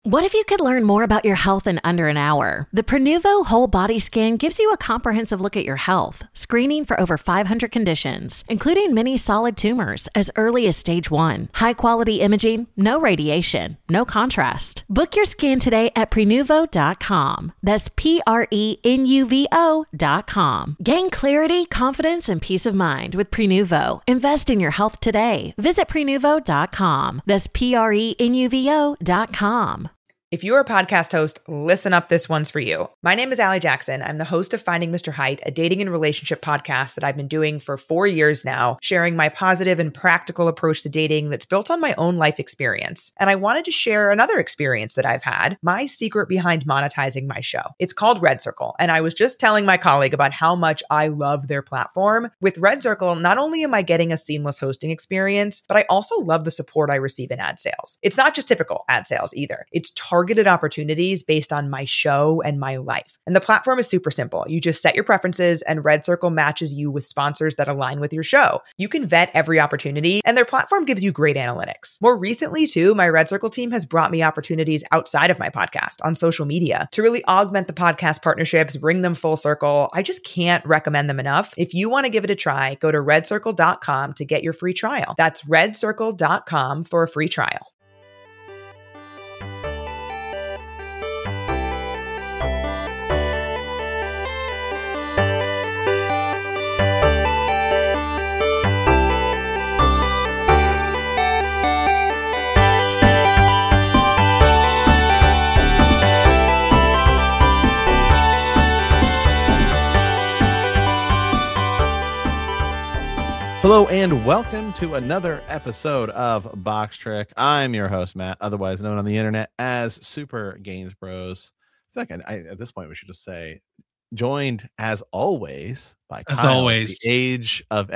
What if you could learn more about your health in under an hour? The Prenuvo Whole Body Scan gives you a comprehensive look at your health, screening for over 500 conditions, including many solid tumors as early as stage 1. High-quality imaging, no radiation, no contrast. Book your scan today at Prenuvo.com. That's Prenuvo.com. Gain clarity, confidence, and peace of mind with Prenuvo. Invest in your health today. Visit Prenuvo.com. That's Prenuvo.com. If you're a podcast host, listen up, this one's for you. My name is Allie Jackson. I'm the host of Finding Mr. Height, a dating and relationship podcast that I've been doing for 4 years now, sharing my positive and practical approach to dating that's built on my own life experience. And I wanted to share another experience that I've had, my secret behind monetizing my show. It's called Red Circle, and I was just telling my colleague about how much I love their platform. With Red Circle, not only am I getting a seamless hosting experience, but I also love the support I receive in ad sales. It's not just typical ad sales either. It's targeted opportunities based on my show and my life. And the platform is super simple. You just set your preferences and Red Circle matches you with sponsors that align with your show. You can vet every opportunity and their platform gives you great analytics. More recently too, my Red Circle team has brought me opportunities outside of my podcast on social media to really augment the podcast partnerships, bring them full circle. I just can't recommend them enough. If you want to give it a try, go to redcircle.com to get your free trial. That's redcircle.com for a free trial. Hello and welcome to another episode of Box Trick. I'm your host, Matt, otherwise known on the internet as Super Gains Bros. I feel like at this point we should just say joined as always by Kyle, as always, the age of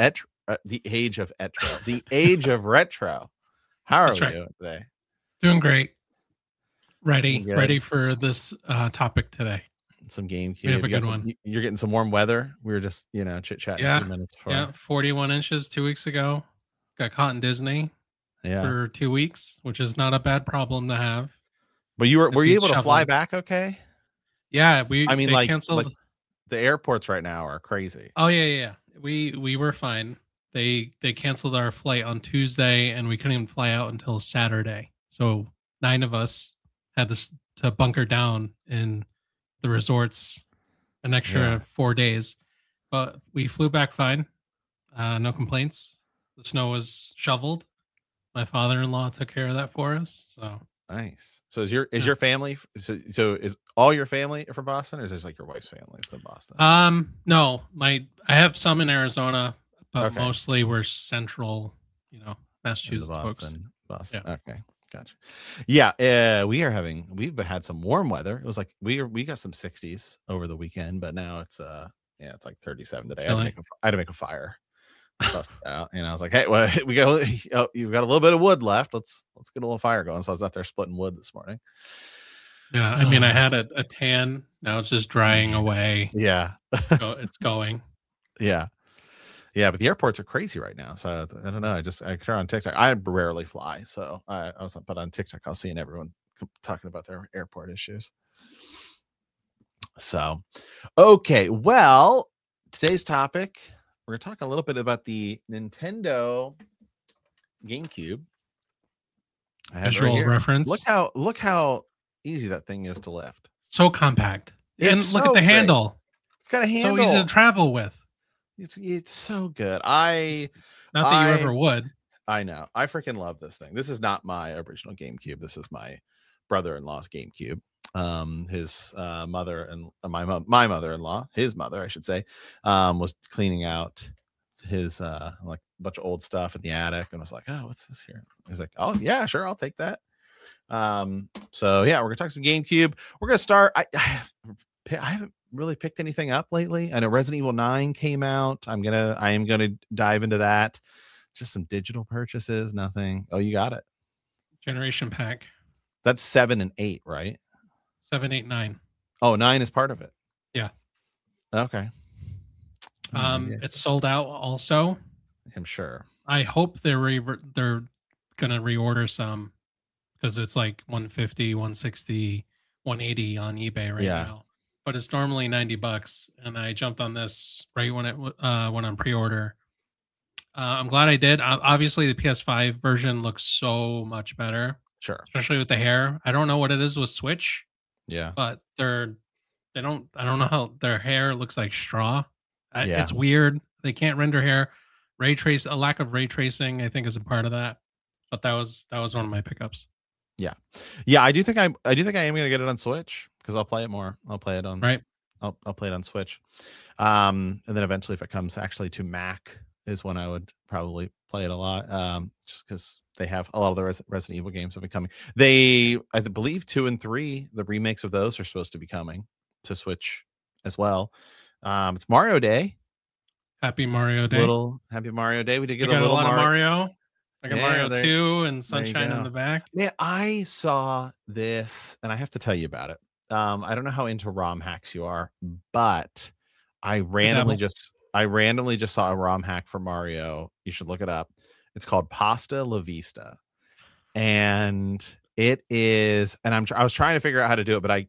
retro. How are we doing today? Doing great. Ready for this topic today. Some GameCube. We have a good one. You're getting some warm weather. We were just, chit chatting a few minutes before. Yeah, 41 inches 2 weeks ago. Got caught in Disney for 2 weeks, which is not a bad problem to have. But were you able to fly back okay? Yeah, they canceled. Like, the airports right now are crazy. Oh yeah. We were fine. They canceled our flight on Tuesday and we couldn't even fly out until Saturday. So 9 of us had to bunker down in the resorts an extra 4 days, but we flew back fine. No complaints. The snow was shoveled. My father-in-law took care of that for us. So nice. So is your family? So is all your family from Boston, or is this like your wife's family? It's in Boston. No, I have some in Arizona, but mostly we're central, Massachusetts Boston. Folks. Yeah. Okay. Gotcha. Yeah, we've had some warm weather. It was like we got some 60s over the weekend, but now it's it's like 37 today. I had to make a fire. Bust out, and I was like, hey, well, you've got a little bit of wood left. Let's get a little fire going. So I was out there splitting wood this morning. Yeah, I mean, I had a tan. Now it's just drying away. Yeah, it's going. Yeah, but the airports are crazy right now. So I don't know. I turn on TikTok. I rarely fly, so but on TikTok, I was seeing everyone talking about their airport issues. So, okay. Well, today's topic, we're going to talk a little bit about the Nintendo GameCube. Visual reference. Look how easy that thing is to lift. So compact. And look at the handle. It's got a handle. So easy to travel with. It's so good. Not that you ever would. I know. I freaking love this thing. This is not my original GameCube. This is my brother-in-law's GameCube. His mother and my mother-in-law, his mother, I should say, was cleaning out his like a bunch of old stuff in the attic, and was like, "Oh, what's this here?" He's like, "Oh yeah, sure, I'll take that." So yeah, we're gonna talk some GameCube. We're gonna start. I haven't really picked anything up lately. I know Resident Evil 9 came out. I am gonna dive into that. Just some digital purchases, nothing. Oh, you got it. Generation pack. That's 7 and 8, right? 7, 8, 9. Oh, 9 is part of it. Yeah. Okay. It's sold out also. I'm sure. I hope they're gonna reorder some because it's like 150, 160, 180 on eBay right Yeah. now. But it's normally $90, and I jumped on this right when it went on pre-order. I'm glad I did. Obviously, the PS5 version looks so much better, Sure. especially with the hair. I don't know what it is with Switch, Yeah. but I don't know how their hair looks like straw. Yeah. It's weird. They can't render hair. A lack of ray tracing, I think, is a part of that. But that was one of my pickups. Yeah. I do think I am going to get it on Switch because I'll play it more. I'll play it on I'll play it on Switch. And then eventually, if it comes actually to Mac, is when I would probably play it a lot. Just because they have a lot of the Resident Evil games have been coming. I believe 2 and 3, the remakes of those are supposed to be coming to Switch as well. It's Mario Day. Happy Mario Day. Happy Mario Day. We did get a little lot of Mario. I got Yeah, Mario 2 and Sunshine in the back. Yeah, I saw this and I have to tell you about it. I don't know how into ROM hacks you are, but I randomly just saw a ROM hack for Mario. You should look it up. It's called Pasta La Vista. And it is, and I was trying to figure out how to do it, but I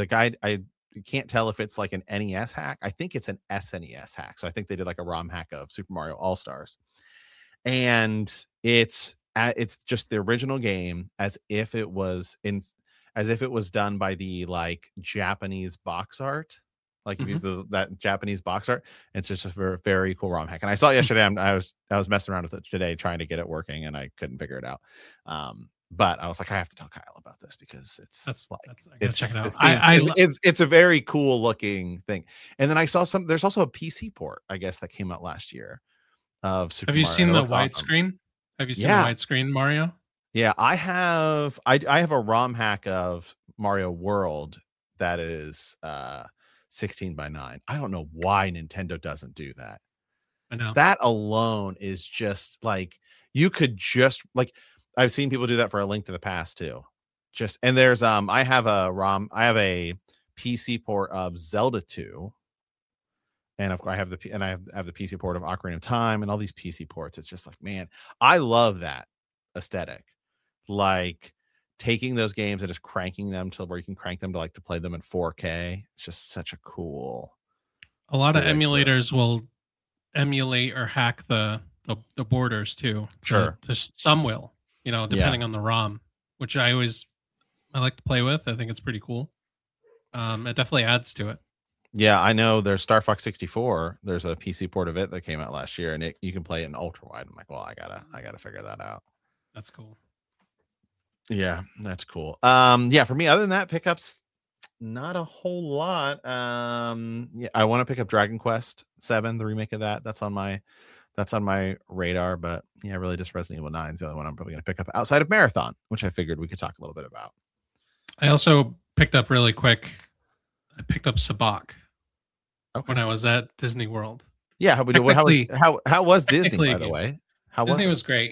can't tell if it's like an NES hack. I think it's an SNES hack. So I think they did like a ROM hack of Super Mario All-Stars. And it's just the original game as if it was done by the like Japanese box art. Like if you use that Japanese box art, it's just a very, very cool ROM hack. And I saw it yesterday. I was messing around with it today, trying to get it working, and I couldn't figure it out. But I was like, I have to tell Kyle about this because check it out. It's a very cool looking thing. And then I saw there's also a PC port, I guess, that came out last year of Super Mario. Have you seen the widescreen? Have you seen the widescreen Mario? Yeah, I have. I have a ROM hack of Mario World that is 16:9. I don't know why Nintendo doesn't do that. I know. That alone is just like, you could just like, I've seen people do that for A Link to the Past too. And there's I have a PC port of Zelda 2. And of course I have the PC port of Ocarina of Time and all these PC ports. It's just like, man, I love that aesthetic. Like taking those games and just cranking them to where you can crank them to play them in 4K. It's just such a cool. A lot of emulators will emulate or hack the borders too. Sure. Some will, depending on the ROM, which I like to play with. I think it's pretty cool. It definitely adds to it. Yeah, I know there's Star Fox 64. There's a PC port of it that came out last year, and you can play it in ultra wide. I'm like, well, I gotta figure that out. That's cool. Yeah, that's cool. Yeah, for me, other than that, pickups, not a whole lot. Yeah, I want to pick up Dragon Quest 7, the remake of that. That's on my radar, but yeah, really just Resident Evil 9 is the other one I'm probably going to pick up outside of Marathon, which I figured we could talk a little bit about. I also picked up really quick. I picked up Sabacc when I was at Disney World. Yeah, how was Disney, by the way? Disney was great.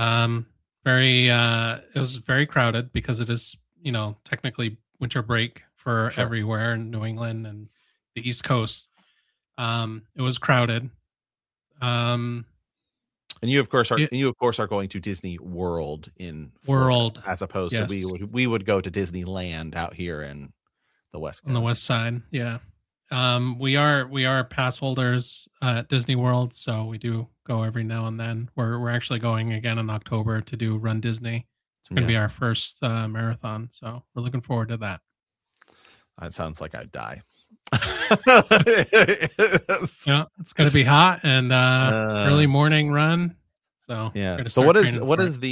It was very crowded because it is, technically winter break for everywhere in New England and the East Coast. It was crowded. And you of course are going to Disney World in Florida, as opposed to we would go to Disneyland out here in the West Coast. On the West Side. Yeah. We are pass holders at Disney World, so we do go every now and then. We're actually going again in October to do Run Disney. It's going to be our first marathon, so we're looking forward to that. That sounds like I'd die. Yeah, it's going to be hot and early morning run. So yeah. So what are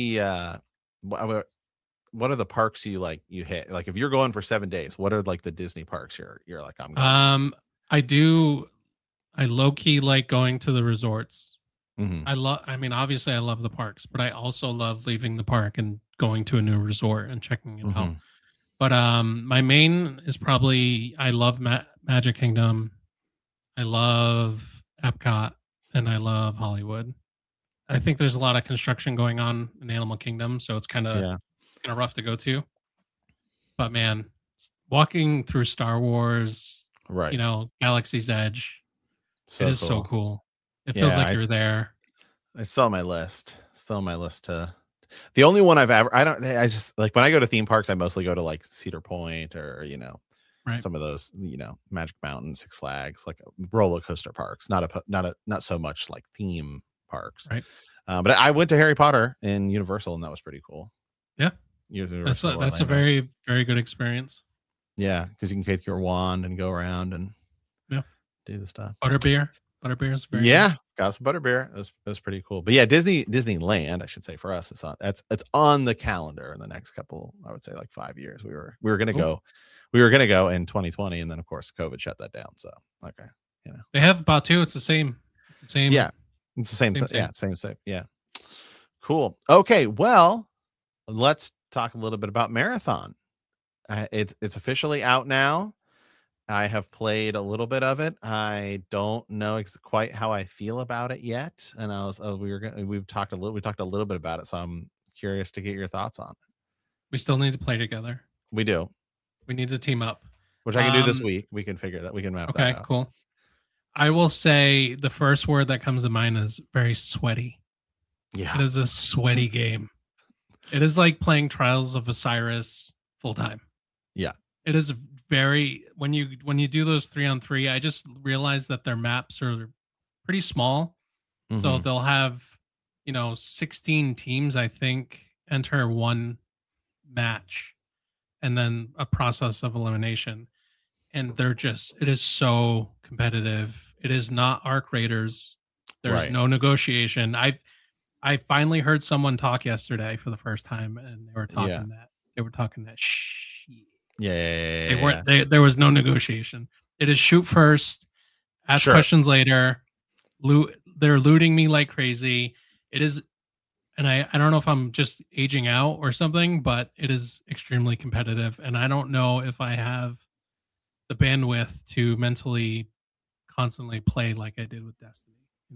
the parks you hit? Like if you're going for 7 days, what are like the Disney parks you're like, I'm going? I low key like going to the resorts. Mm-hmm. Obviously I love the parks, but I also love leaving the park and going to a new resort and checking it out. But my main is probably, I love Magic Kingdom. I love Epcot and I love Hollywood. I think there's a lot of construction going on in Animal Kingdom, so it's kind of rough to go to. But man, walking through Star Wars, right? Galaxy's Edge, it is so cool. It feels like you're there. It's still on my list. To The only one I just like when I go to theme parks, I mostly go to like Cedar Point or, Right. some of those, Magic Mountain, Six Flags, like roller coaster parks, not so much like theme parks. Right. But I went to Harry Potter in Universal, and that was pretty cool. Yeah. Universal That's a Orlando. very, very good experience. Yeah, because you can take your wand and go around and do the stuff. Butterbeer is very good. Got some butterbeer. It was pretty cool. But yeah, Disneyland, I should say, for us, it's on the calendar in the next couple, I would say like 5 years. We were gonna go. We were gonna go in 2020, and then of course COVID shut that down. So okay, they have Batuu. It's the same. Yeah, it's the same. Yeah, same. Yeah, cool. Okay, well, let's talk a little bit about Marathon. It's officially out now. I have played a little bit of it. I don't know quite how I feel about it yet. And we talked a little bit about it, so I'm curious to get your thoughts on it. We still need to play together. We do. We need to team up, which I can do this week. We can figure that. We can map that out. Okay, cool. I will say the first word that comes to mind is very sweaty. Yeah, it is a sweaty game. It is like playing Trials of Osiris full time. Yeah, it is very when you do those 3-on-3. I just realized that their maps are pretty small, so they'll have 16 teams, I think, enter one match, and then a process of elimination. And it is so competitive. It is not Arc Raiders. There's no negotiation. I finally heard someone talk yesterday for the first time, and they were talking that shit. Yeah. There was no negotiation. It is shoot first, ask questions later. They're looting me like crazy. It is, and I don't know if I'm just aging out or something, but it is extremely competitive, and I don't know if I have the bandwidth to mentally constantly play like I did with Destiny.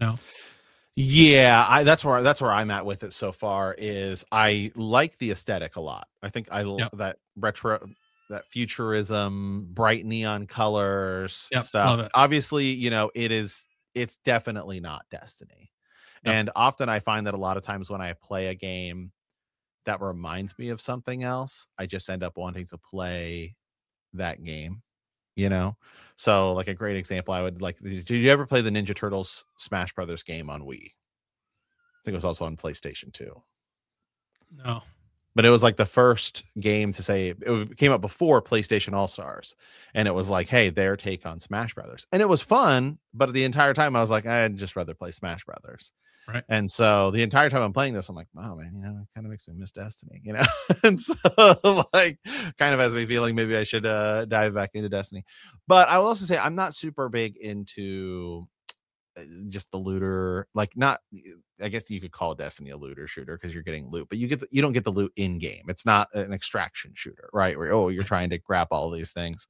Yeah, that's where I'm at with it so far. Is I like the aesthetic a lot. I think that retro, that futurism, bright neon colors stuff. Obviously, it's definitely not Destiny. No. And often I find that a lot of times when I play a game that reminds me of something else, I just end up wanting to play that game. So like a great example, I would like, did you ever play the Ninja Turtles Smash Brothers game on Wii? I think it was also on PlayStation 2. No. But it was like the first game to say, it came up before PlayStation All-Stars, and it was like, hey, their take on Smash Brothers. And it was fun, but the entire time I was like, I'd just rather play Smash Brothers. Right. And so the entire time I'm playing this, I'm like, oh man, it kind of makes me miss Destiny, and so like kind of has me feeling maybe I should dive back into Destiny. But I will also say I'm not super big into just the looter, like not, I guess you could call Destiny a looter shooter because you're getting loot, but you don't get the loot in game. It's not an extraction shooter, right? Where you're trying to grab all these things.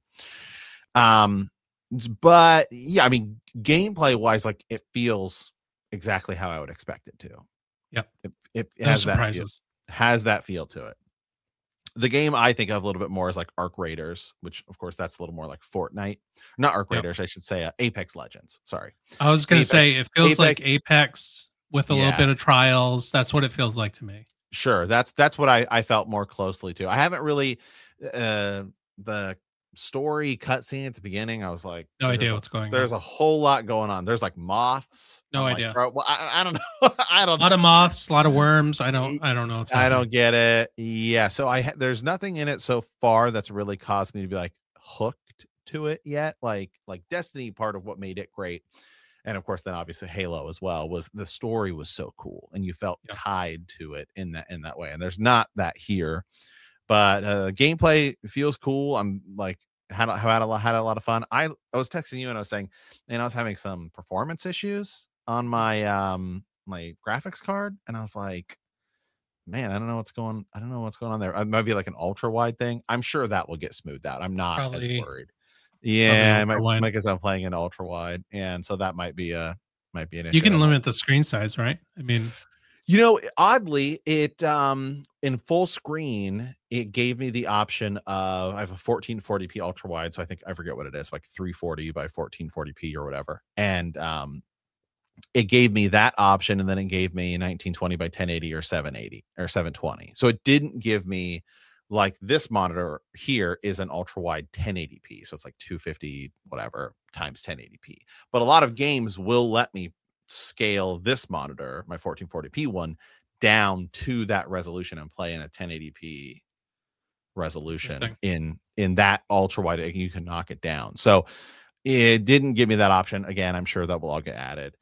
But yeah, I mean, gameplay wise, like it feels exactly how I would expect it to. Yep. It has that feel to it. The game I think of a little bit more is like Arc Raiders, which of course that's a little more like Fortnite. Not Arc Raiders, I should say Apex Legends. Sorry. I was going to say it feels like Apex with a little bit of Trials. That's what it feels like to me. Sure. That's what I felt more closely to. I haven't really the story cutscene at the beginning. I was like, no idea what's going on. There's a whole lot going on. There's like moths. No idea. Like, bro, well, I don't know. I don't. A lot of moths, a lot of worms. I don't know. What's I don't get it. Yeah. So there's nothing in it so far that's really caused me to be like hooked to it yet. Like Destiny, part of what made it great, and of course then obviously Halo as well, was the story was so cool and you felt tied to it in that way. And there's not that here. But gameplay feels cool. I'm like had a lot of fun. I was texting you and I was saying, I was having some performance issues on my my graphics card, and I was like, man, I don't know what's going on there. It might be like an ultra wide thing. I'm sure that will get smoothed out. I'm not as worried. Yeah, because I'm playing an ultra wide, and so that might be an issue. You can limit the screen size, right? I mean, oddly, it in full screen, it gave me the option of I have a 1440p ultra wide, so I forget what it is, like 340 by 1440p or whatever. And it gave me that option, and then it gave me 1920 by 1080 or 780 or 720. So it didn't give me, like, this monitor here is an ultra wide 1080p, so it's like 250 whatever times 1080p. But a lot of games will let me scale this monitor, my 1440p one, down to that resolution and play in a 1080p resolution in that ultra wide. You can knock it down. So it didn't give me that option. Again, I'm sure that will all get added.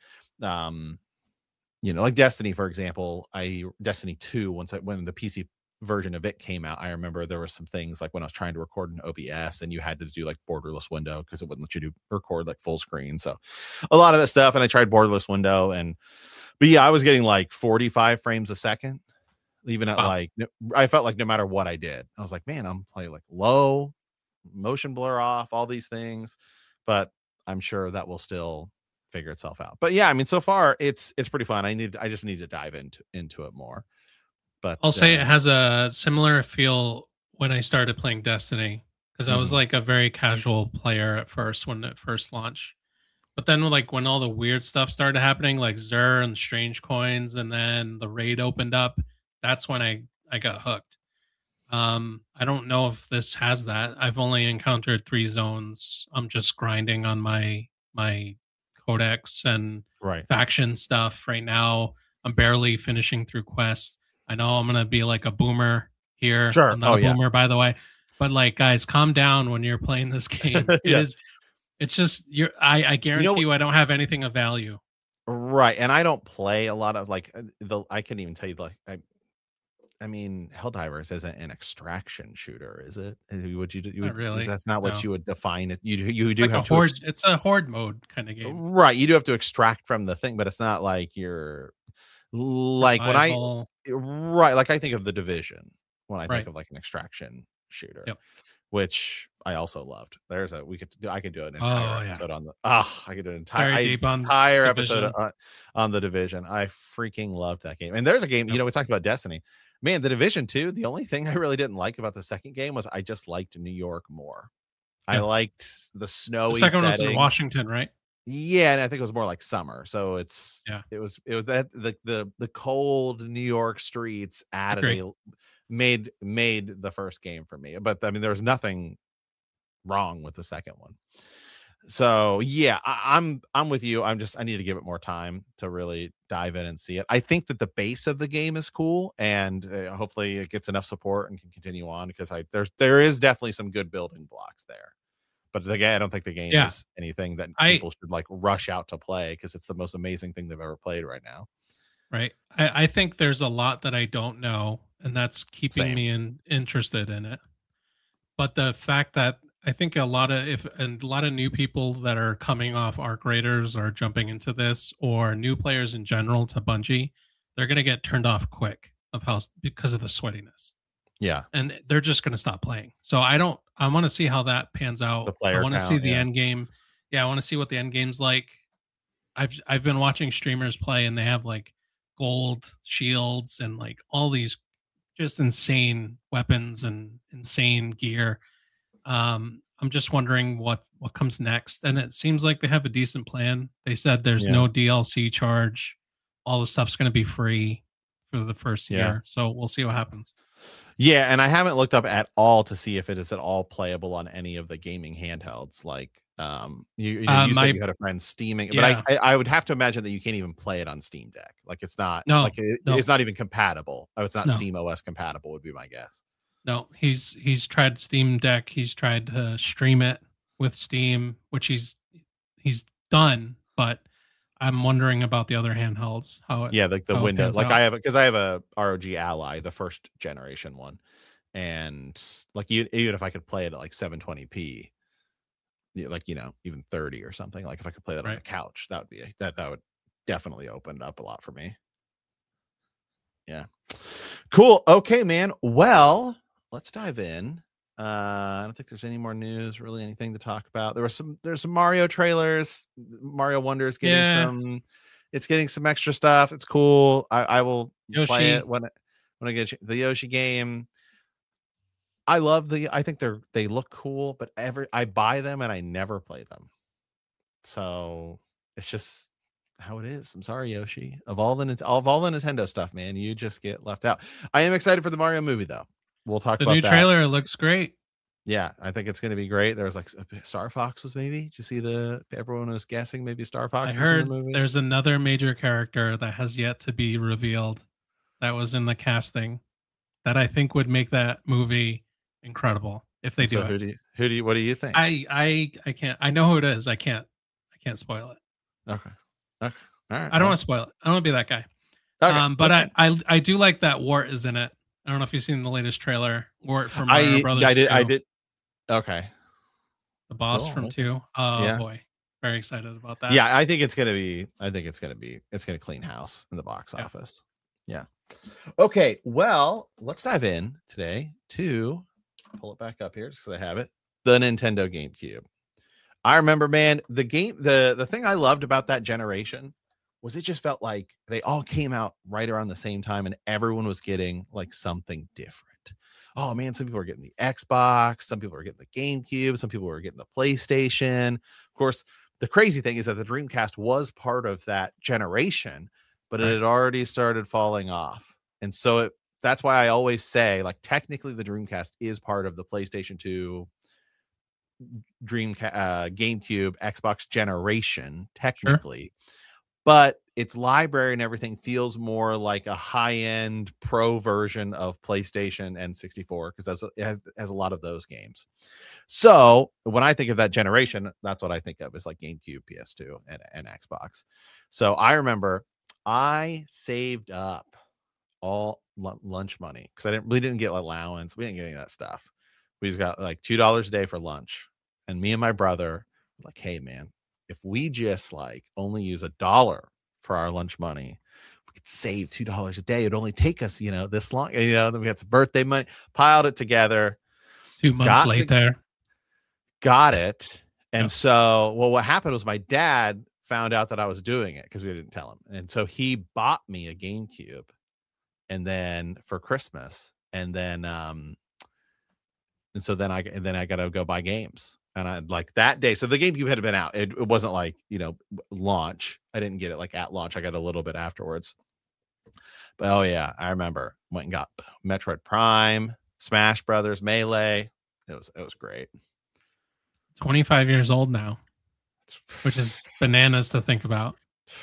Like Destiny, for example, Destiny 2, when the PC version of it came out, I remember there were some things like when I was trying to record in OBS and you had to do like borderless window because it wouldn't let you record like full screen. So a lot of that stuff. And I tried borderless window, but yeah, I was getting like 45 frames a second, even at I felt like no matter what I did, I was like, man, I'm playing like low, motion blur off, all these things, but I'm sure that will still figure itself out. But yeah, I mean, so far it's pretty fun. I just need to dive into it more. But I'll say it has a similar feel when I started playing Destiny, because I was like a very casual player at first when it first launched. But then when all the weird stuff started happening, like Xur and Strange Coins, and then the raid opened up, that's when I got hooked. I don't know if this has that. I've only encountered 3 zones. I'm just grinding on my codex and faction stuff right now. I'm barely finishing through quests. I know I'm gonna be like a boomer here. Sure. I'm not a boomer, by the way. But guys, calm down when you're playing this game. It's just I guarantee you I don't have anything of value. Right. And I don't play a lot of I couldn't even tell you I mean, Helldivers isn't an extraction shooter, is it? Would you not really? That's not what you would define it. You do have to horde. It's a horde mode kind of game, right? You do have to extract from the thing, but it's not like you're like survival. Like I think of The Division when I think of like an extraction shooter, which I also loved. I could do an entire episode on I could do an entire episode on The Division. I freaking loved that game. And there's a game, we talked about Destiny. Man, The Division 2, the only thing I really didn't like about the second game was I just liked New York more. I liked the snowy The second one was setting. in Washington, right? Yeah, and I think it was more like summer. So it was that the cold New York streets made the first game for me. But I mean, there was nothing wrong with the second one. So yeah, I'm with you. I need to give it more time to really dive in and see it. I think that the base of the game is cool, and hopefully it gets enough support and can continue on, because there is definitely some good building blocks there. But again, I don't think the game is anything that people should rush out to play, because it's the most amazing thing they've ever played right now. Right. I think there's a lot that I don't know, and that's keeping me interested in it. But the fact that I think a lot of new people that are coming off Arc Raiders are jumping into this, or new players in general to Bungie, they're going to get turned off quick because of the sweatiness. Yeah. And they're just going to stop playing. So I want to see how that pans out. I want to see the end game. Yeah. I want to see what the end game's like. I've been watching streamers play, and they have gold shields and all these just insane weapons and insane gear. I'm just wondering what comes next. And it seems like they have a decent plan. They said there's no DLC charge. All the stuff's going to be free for the first year. So we'll see what happens. Yeah, and I haven't looked up at all to see if it is at all playable on any of the gaming handhelds. You said you had a friend steaming, but I would have to imagine that you can't even play it on Steam Deck. It's not it's not even compatible. It's not Steam OS compatible would be my guess. No, he's tried Steam Deck. He's tried to stream it with Steam, which he's done, but I'm wondering about the other handhelds. The Windows. I have a ROG Ally, the first generation one, and even if I could play it at 720p, even 30 or something, if I could play that on the couch, that would definitely open it up a lot for me. Yeah, cool. Okay, man. Well, let's dive in. I don't think there's any more news, really anything to talk about. There's some Mario trailers. Mario Wonder is getting getting some extra stuff. It's cool. I will play it when I get the Yoshi game. I think they look cool, but I buy them and I never play them. So it's just, how it is. I'm sorry, Yoshi. Of all the Nintendo stuff, man, you just get left out. I am excited for the Mario movie, though. We'll talk The about new that. trailer looks great. Yeah, I think it's going to be great. There was like Star Fox was maybe. Did you see everyone was guessing maybe Star Fox I is heard in the movie? there's another major character that has yet to be revealed that was in the casting that I think would make that movie incredible if they do it. What do you think? I can't. I know who it is. I can't spoil it. Okay. All right. I don't want to spoil it. I don't want to be that guy. Okay. But okay. I do like that Wart is in it. I don't know if you've seen the latest trailer. Wart from Mario Brothers. I did. Okay. The boss Cool. from 2. Oh Yeah. boy, very excited about that. Yeah, I think it's gonna clean house in the box office. Yeah. Okay, well, let's dive in today to pull it back up here just because I have it. The Nintendo GameCube. I remember, man, the thing I loved about that generation was it just felt like they all came out right around the same time and everyone was getting like something different. Oh man, some people were getting the Xbox, some people were getting the GameCube, some people were getting the PlayStation. Of course, the crazy thing is that the Dreamcast was part of that generation, but it had already started falling off. And so that's why I always say, like, technically the Dreamcast is part of the PlayStation 2, GameCube, Xbox generation, technically. Sure. But its library and everything feels more like a high-end pro version of PlayStation and 64 because it has a lot of those games. So when I think of that generation, that's what I think of is like GameCube, PS2, and Xbox. So I remember I saved up all lunch money because we didn't get allowance. We didn't get any of that stuff. We just got like $2 a day for lunch. And me and my brother were like, hey, man, if we just like only use $1 for our lunch money, we could save $2 a day. It'd only take us, this long. Then we had some birthday money, piled it together. 2 months later. Got it. And so, what happened was my dad found out that I was doing it because we didn't tell him. And so he bought me a GameCube and then for Christmas. And then, I got to go buy games. And I like that day. So the GameCube had been out. It wasn't like, launch. I didn't get it like at launch. I got a little bit afterwards. But oh yeah, I remember went and got Metroid Prime, Smash Brothers, Melee. It was great. 25 years old now, which is bananas to think about.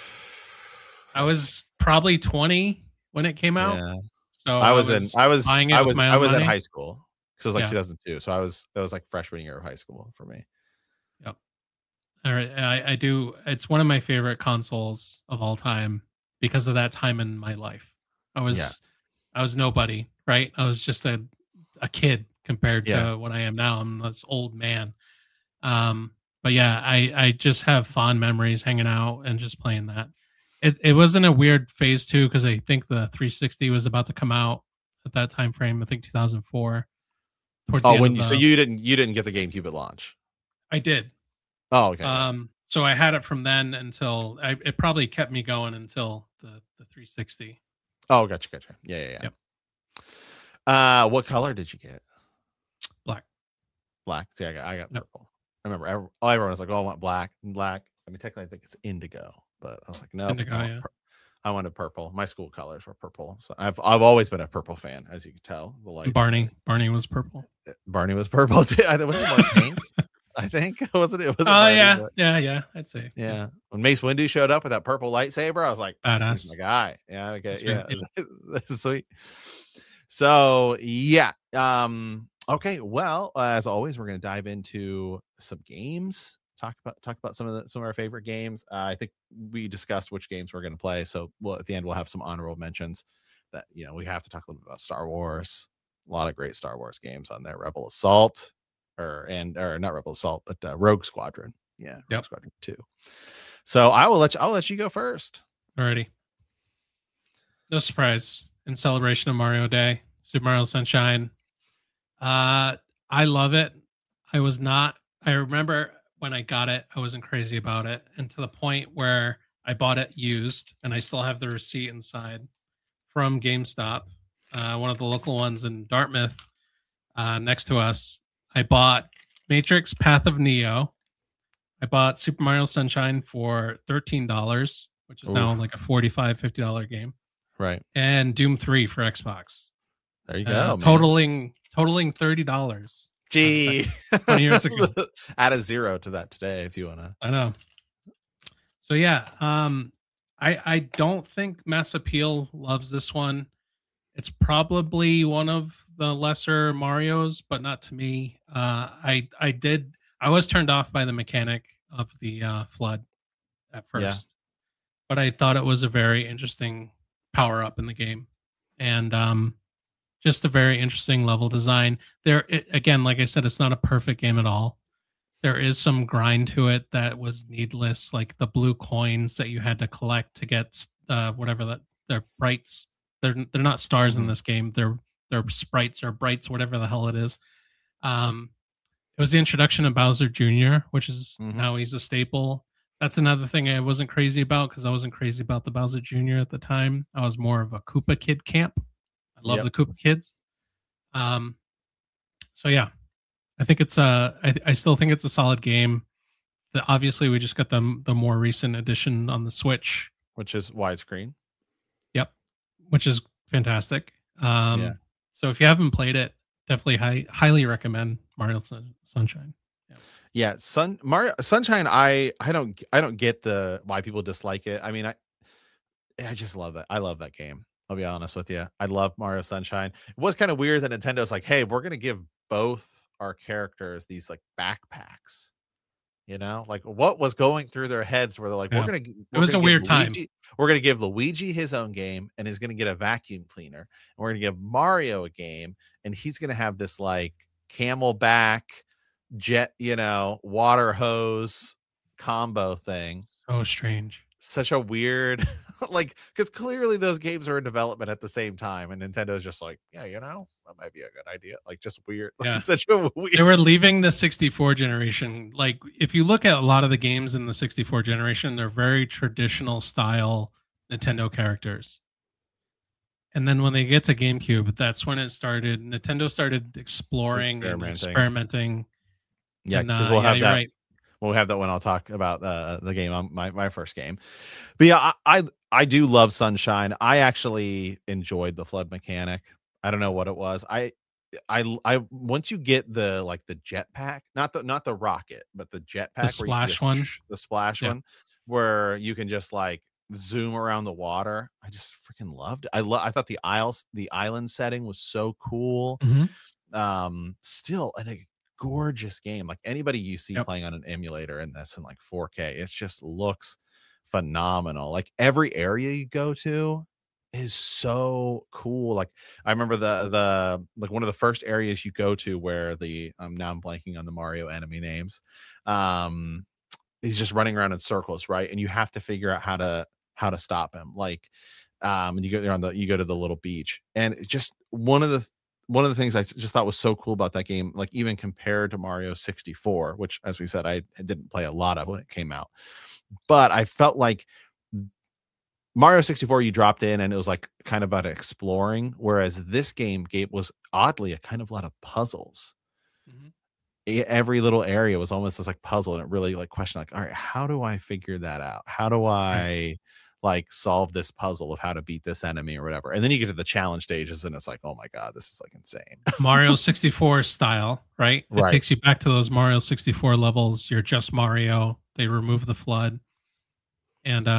I was probably 20 when it came out. Yeah. So I was in high school. So it was like 2002. So it was like freshman year of high school for me. Yep. All right. I do. It's one of my favorite consoles of all time because of that time in my life. I was nobody, right? I was just a kid compared to what I am now. I'm this old man. But yeah, I just have fond memories hanging out and just playing that. It wasn't a weird phase too, because I think the 360 was about to come out at that time frame. I think 2004. So you didn't get the GameCube at launch? I did. Oh, okay. So I had it from then until it probably kept me going until the 360. Oh, gotcha. Yeah. Yep. What color did you get? Black. See, I got purple. I remember everyone was like, "Oh, I want black." I mean, technically, I think it's indigo, but I was like, "No, I wanted purple." My school colors were purple, so I've always been a purple fan, as you can tell. The lights. Barney was purple. Barney was purple too. Was it more pink? I think wasn't it? Yeah. I'd say. Yeah. When Mace Windu showed up with that purple lightsaber, I was like, "Badass, he's my guy." Yeah. Okay. Yeah. That's sweet. So yeah. Okay. Well, as always, we're going to dive into some games. Talk about some of our favorite games. I think we discussed which games we're going to play. So at the end we'll have some honorable mentions that we have to talk a little bit about Star Wars. A lot of great Star Wars games on there. Rebel Assault, or not Rebel Assault, but Rogue Squadron. Yeah, Rogue Squadron 2. So I'll let you go first. Alrighty. No surprise, in celebration of Mario Day, Super Mario Sunshine. I love it. I remember when I got it, I wasn't crazy about it, and to the point where I bought it used, and I still have the receipt inside from GameStop, one of the local ones in Dartmouth, next to us. I bought Matrix Path of Neo. I bought Super Mario Sunshine for $13, which is now Oof. like a $45-$50 game, Right. and Doom 3 for Xbox. There you go. Man. Totaling $30. Gee, 20 years ago. Add a 0 to that today if you want to. I know. So yeah, I don't think Mass Appeal loves this one. It's probably one of the lesser Marios, but not to me. I was turned off by the mechanic of the flood at first, but I thought it was a very interesting power up in the game, and just a very interesting level design. Again, like I said, it's not a perfect game at all. There is some grind to it that was needless, like the blue coins that you had to collect to get whatever that they're brights. They're not stars in this game. They're sprites or brights, whatever the hell it is. It was the introduction of Bowser Jr., which is now he's a staple. That's another thing I wasn't crazy about, because I wasn't crazy about the Bowser Jr. at the time. I was more of a Koopa Kid camp. I love the Koopa Kids. So yeah, I think it's I still think it's a solid game. Obviously, we just got the more recent edition on the Switch, which is widescreen. Yep, which is fantastic. So if you haven't played it, definitely highly recommend Mario Sunshine. Yeah, Mario Sunshine. I don't get why people dislike it. I mean, I just love that. I love that game. I'll be honest with you. I love Mario Sunshine. It was kind of weird that Nintendo's like, hey, we're gonna give both our characters these like backpacks. You know, like what was going through their heads where they're like, it was a weird time. We're going to give Luigi his own game and he's going to get a vacuum cleaner. And we're going to give Mario a game and he's going to have this like camelback jet, water hose combo thing. Oh, strange. Such a weird, because clearly those games are in development at the same time. And Nintendo's just like, yeah, that might be a good idea. Like, just weird. Yeah. Such a weird. They were leaving the 64 generation. Like, if you look at a lot of the games in the 64 generation, they're very traditional style Nintendo characters. And then when they get to GameCube, that's when it started. Nintendo started exploring and experimenting. Yeah, because we'll have that. Right. We'll have that when I'll talk about the game, my first game. But yeah, I do love Sunshine. I actually enjoyed the flood mechanic. I don't know what it was. I once you get the jetpack, not the rocket, but the jetpack, the splash one, the splash one, where you can just like zoom around the water. I just freaking loved it. I thought the island setting was so cool. Still a gorgeous game. Like anybody you see playing on an emulator in this in like 4K, it just looks phenomenal. Like every area you go to is so cool. Like I remember the like one of the first areas you go to where now I'm blanking on the Mario enemy names. He's just running around in circles, right? And you have to figure out how to stop him. Like and you go there you go to the little beach, and it's just one of the things I just thought was so cool about that game, like even compared to Mario 64, which, as we said, I didn't play a lot of when it came out, but I felt like Mario 64, you dropped in and it was like kind of about exploring, whereas this game was oddly a kind of lot of puzzles. Every little area was almost this like puzzle, and it really like questioned like, all right, how do I figure that out? How do I like solve this puzzle of how to beat this enemy or whatever? And then you get to the challenge stages and it's like, oh my god, this is like insane. Mario 64 style, right? It takes you back to those Mario 64 levels. You're just Mario. They remove the flood, and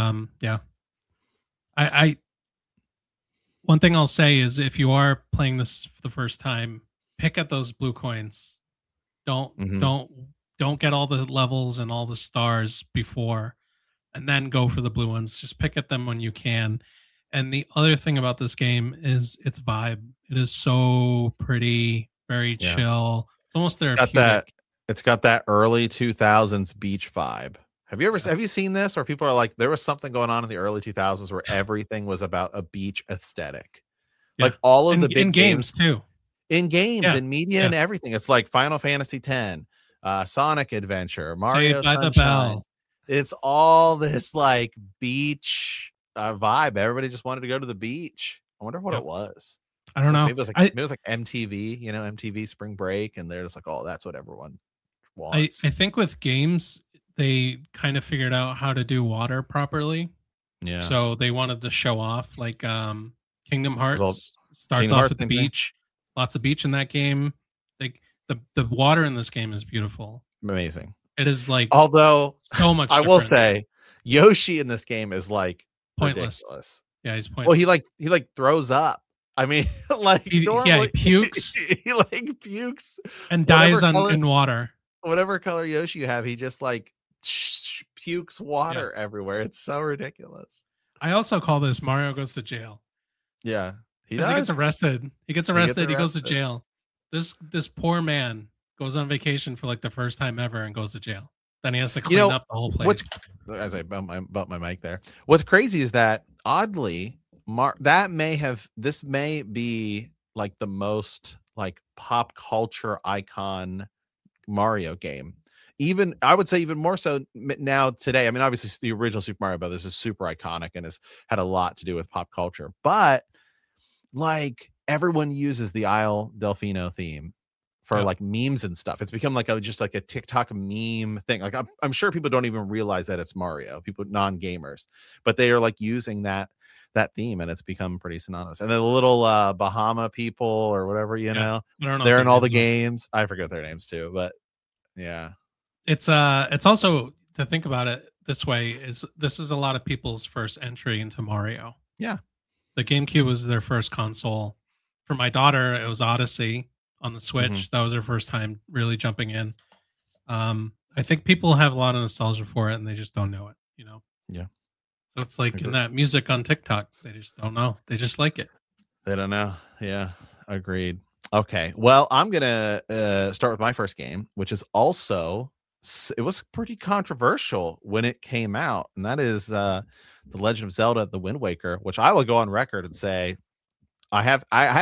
I one thing I'll say is, if you are playing this for the first time, pick at those blue coins. Don't get all the levels and all the stars before, and then go for the blue ones. Just pick at them when you can. And the other thing about this game is its vibe. It is so pretty, very chill. It's almost therapeutic. It's got that early 2000s beach vibe. Have you seen this, where people are like, there was something going on in the early 2000s where everything was about a beach aesthetic? Like all of the big games too. In games, in media, and everything. It's like Final Fantasy X, Sonic Adventure, Mario Sunshine. It's all this like beach vibe. Everybody just wanted to go to the beach. I wonder what it was. I don't know. Maybe it was like MTV, MTV Spring Break, and they're just like, oh, that's what everyone wants. I think with games, they kind of figured out how to do water properly. Yeah. So they wanted to show off like Kingdom all- Hearts starts Kingdom off Hearts, at the same thing. beach. Lots of beach in that game. Like the water in this game is beautiful. Amazing. It is like Although so much I will different. say Yoshi in this game is like Pointless. ridiculous. Yeah, he's Well, pointless. he like throws up. I mean, like He normally pukes he like pukes and whatever dies color- in water. whatever color Yoshi you have. He just like pukes water everywhere. It's so ridiculous. I also call this Mario goes to jail. Yeah, he Because he gets does. arrested. He gets gets arrested. He goes to arrested. jail. This poor man goes on vacation for like the first time ever and goes to jail. Then he has to clean up the whole place. What's as I bump my mic there. What's crazy is that oddly, this may be like the most like pop culture icon Mario game. Even I would say even more so now today. I mean, obviously the original Super Mario Brothers is super iconic and has had a lot to do with pop culture, but like everyone uses the Isle Delfino theme for like memes and stuff. It's become like just like a TikTok meme thing. Like I'm sure people don't even realize that it's Mario, people non-gamers, but they are like using that theme and it's become pretty synonymous. And then the little Bahama people or whatever, you know, they're in all the games. I forget their names too, but yeah. It's also, to think about it this way, this is a lot of people's first entry into Mario. Yeah. The GameCube was their first console. For my daughter, it was Odyssey on the Switch. Mm-hmm. That was her first time really jumping in. I think people have a lot of nostalgia for it and they just don't know it, you know? Yeah. So it's like in that music on TikTok, they just don't know. They just like it. They don't know. Yeah. Agreed. Okay. Well, I'm going to start with my first game, which is also, it was pretty controversial when it came out. And that is The Legend of Zelda, The Wind Waker, which I will go on record and say, I have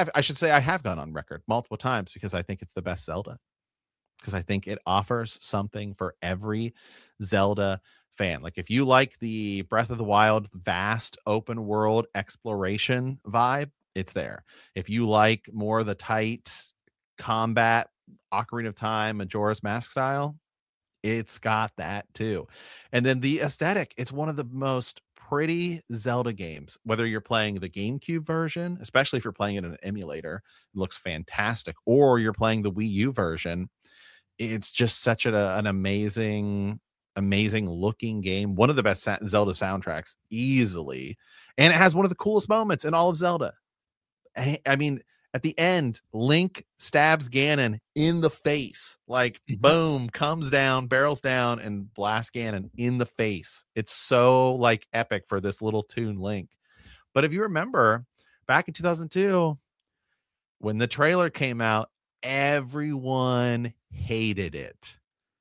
gone on record multiple times because I think it's the best Zelda, because I think it offers something for every Zelda fan. Like if you like the Breath of the Wild vast open world exploration vibe, it's there. If you like more the tight combat Ocarina of Time, Majora's Mask style, it's got that too. And then the aesthetic, it's one of the most pretty Zelda games, whether you're playing the GameCube version, especially if you're playing it in an emulator, it looks fantastic, or you're playing the Wii U version. It's just such an amazing looking game. One of the best Zelda soundtracks easily. And it has one of the coolest moments in all of Zelda. I mean, at the end, Link stabs Ganon in the face, like boom, comes down, barrels down, and blasts Ganon in the face. It's so like epic for this little toon Link. But if you remember back in 2002, when the trailer came out, everyone hated it.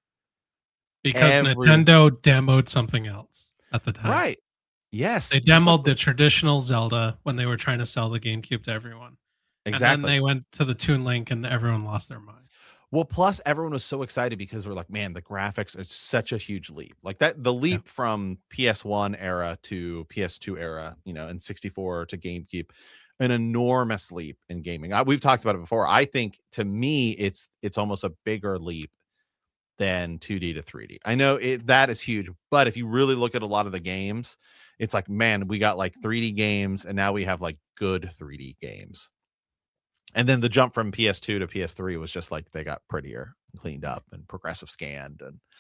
Because Nintendo demoed something else at the time. Right. Yes. They demoed the traditional Zelda when they were trying to sell the GameCube to everyone. Exactly. And then they went to the Toon Link and everyone lost their mind. Well, plus everyone was so excited because we're like, man, the graphics are such a huge leap. Like that, the leap from PS1 era to PS2 era, you know, and 64 to GameCube, an enormous leap in gaming. We've talked about it before. I think to me, it's almost a bigger leap than 2D to 3D. I know that is huge, but if you really look at a lot of the games, it's like, man, we got like 3D games and now we have like good 3D games. And then the jump from PS2 to PS3 was just like they got prettier, cleaned up, and progressive scanned.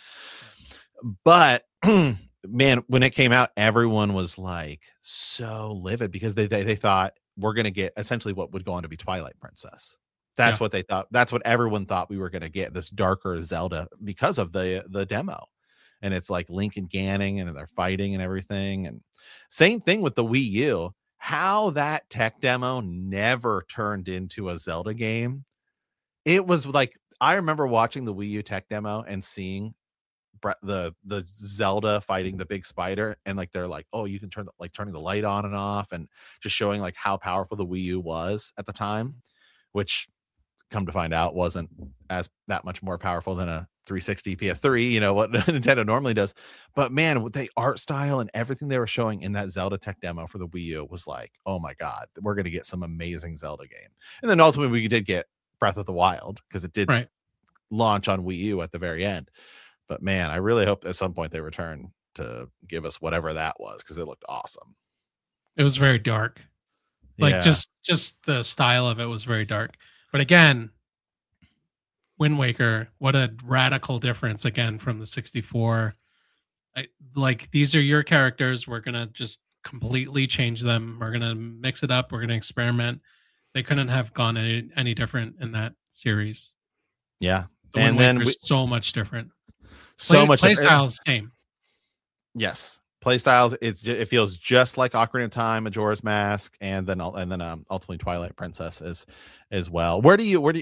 But man, when it came out, everyone was like so livid because they thought we're gonna get essentially what would go on to be Twilight Princess. That's what they thought. That's what everyone thought we were gonna get, this darker Zelda, because of the demo. And it's like Link and Ganon, and they're fighting and everything. And same thing with the Wii U. How that tech demo never turned into a Zelda game. It was like, I remember watching the Wii U tech demo and seeing the Zelda fighting the big spider, and like they're like, oh, you can turning the light on and off, and just showing like how powerful the Wii U was at the time, which come to find out wasn't that much more powerful than a 360 PS3, you know, what Nintendo normally does. But man, with the art style and everything they were showing in that Zelda tech demo for the Wii U was like, oh my God, we're going to get some amazing Zelda game. And then ultimately we did get Breath of the Wild, because it did launch on Wii U at the very end. But man, I really hope at some point they return to give us whatever that was, because it looked awesome. It was very dark. Like just the style of it was very dark. But again, Wind Waker, what a radical difference again from the 64. Like, these are your characters. We're going to just completely change them. We're going to mix it up. We're going to experiment. They couldn't have gone any different in that series. Yeah. And then so much different. So much play style is the same. Yes. Play styles, it feels just like Ocarina of Time, Majora's Mask, and then ultimately Twilight Princess as well. But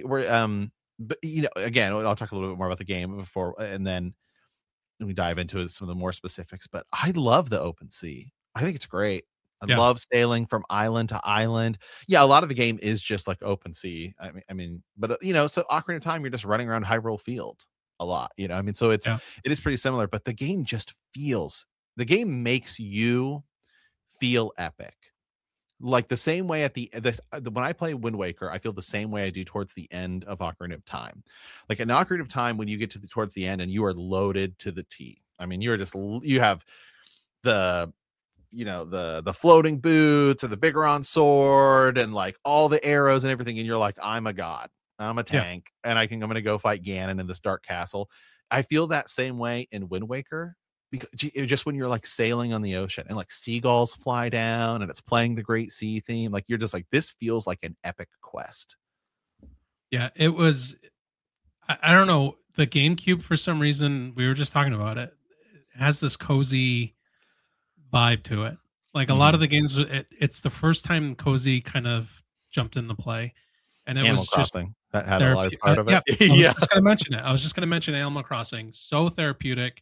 again, I'll talk a little bit more about the game before, and then we dive into some of the more specifics. But I love the open sea. I think it's great. I love sailing from island to island. Yeah, a lot of the game is just like open sea. I mean, but so Ocarina of Time, you're just running around Hyrule Field a lot. So it is pretty similar. But the game just feels. The game makes you feel epic, like the same way when I play Wind Waker, I feel the same way I do towards the end of Ocarina of Time. Like in Ocarina of Time, when you get towards the end and you are loaded to the T. I mean, you have the floating boots and the Bigoron sword and like all the arrows and everything, and you're like, I'm a god, I'm a tank, and I'm going to go fight Ganon in this dark castle. I feel that same way in Wind Waker. Because just when you're like sailing on the ocean and like seagulls fly down and it's playing the Great Sea theme, like you're just like, this feels like an epic quest. Yeah, it was. I don't know, the GameCube, for some reason, we were just talking about it, has this cozy vibe to it. Like a lot of the games, it's the first time cozy kind of jumped into play, and it Animal was Crossing that had a large part of it. I was just going to mention Animal Crossing. So therapeutic.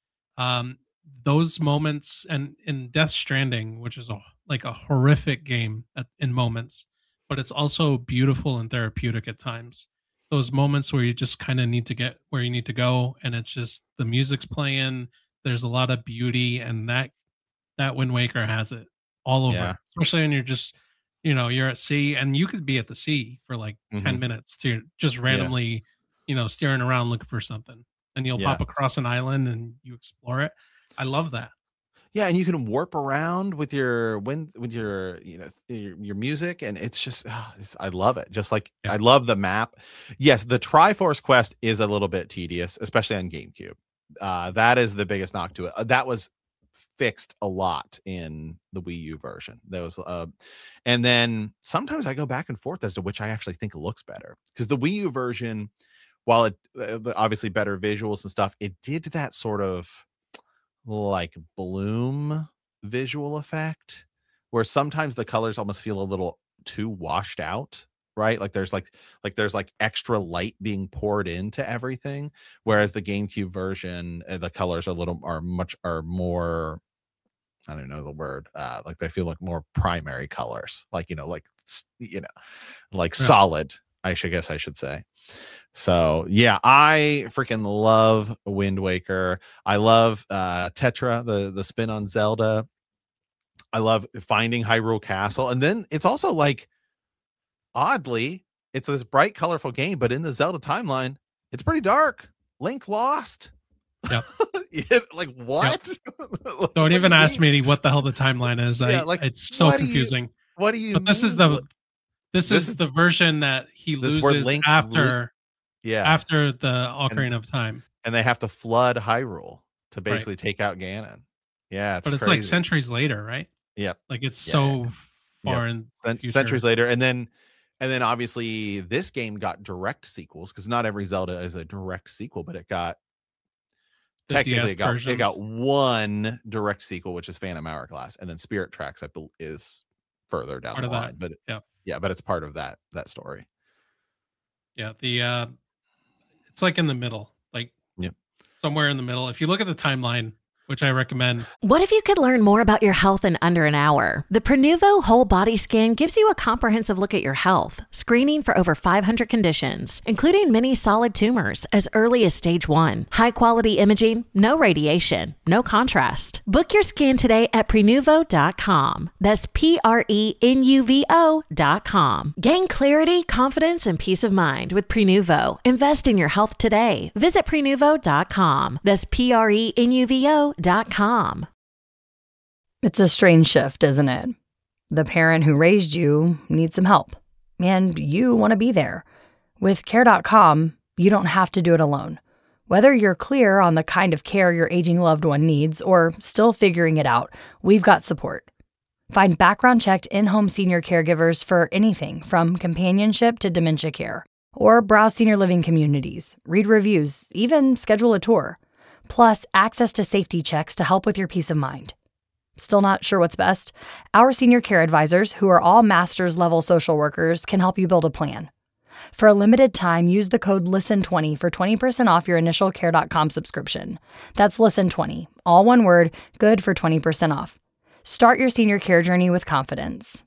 Those moments, and in Death Stranding, which is like a horrific game in moments, but it's also beautiful and therapeutic at times. Those moments where you just kind of need to get where you need to go, and it's just the music's playing. There's a lot of beauty, and that Wind Waker has it all over. Especially when you're just you're at sea, and you could be at the sea for like 10 minutes to just randomly steering around looking for something. And you'll pop across an island and you explore it. I love that. Yeah, and you can warp around with your your music, and it's just I love it. Just like I love the map. Yes, the Triforce quest is a little bit tedious, especially on GameCube. That is the biggest knock to it. That was fixed a lot in the Wii U version. That was and then sometimes I go back and forth as to which I actually think looks better, because the Wii U version, while it obviously better visuals and stuff, it did that sort of like bloom visual effect where sometimes the colors almost feel a little too washed out, right? Like there's extra light being poured into everything, whereas the GameCube version, the colors are more, I don't know the word, like they feel like more primary colors, like solid, I should say. So yeah, I freaking love Wind Waker. I love Tetra, the spin on Zelda. I love finding Hyrule Castle. And then it's also like, oddly, it's this bright, colorful game, but in the Zelda timeline, it's pretty dark. Link lost. Yep. Like what? Yep. Don't even ask me what the hell the timeline is. It's so confusing. What do you mean? This is the version that he loses after the Ocarina of Time. And they have to flood Hyrule to basically take out Ganon. Yeah, but it's crazy. Like centuries later, right? Yep. Like it's so far in centuries later. And then obviously this game got direct sequels, because not every Zelda is a direct sequel, but it got it got one direct sequel, which is Phantom Hourglass, and then Spirit Tracks is further down the line. But but it's part of that story. Yeah, it's like in the middle, like somewhere in the middle. If you look at the timeline, which I recommend. What if you could learn more about your health in under an hour? The Prenuvo Whole Body Scan gives you a comprehensive look at your health, screening for over 500 conditions, including many solid tumors as early as stage 1. High-quality imaging, no radiation, no contrast. Book your scan today at Prenuvo.com. That's Prenuvo.com. Gain clarity, confidence, and peace of mind with Prenuvo. Invest in your health today. Visit Prenuvo.com. That's Prenuvo.com. Rosettastone.com. It's a strange shift, isn't it? The parent who raised you needs some help, and you want to be there. With Care.com, you don't have to do it alone. Whether you're clear on the kind of care your aging loved one needs or still figuring it out, we've got support. Find background-checked in-home senior caregivers for anything from companionship to dementia care. Or browse senior living communities, read reviews, even schedule a tour. Plus, access to safety checks to help with your peace of mind. Still not sure what's best? Our senior care advisors, who are all master's level social workers, can help you build a plan. For a limited time, use the code LISTEN20 for 20% off your initial Care.com subscription. That's LISTEN20, all one word, good for 20% off. Start your senior care journey with confidence.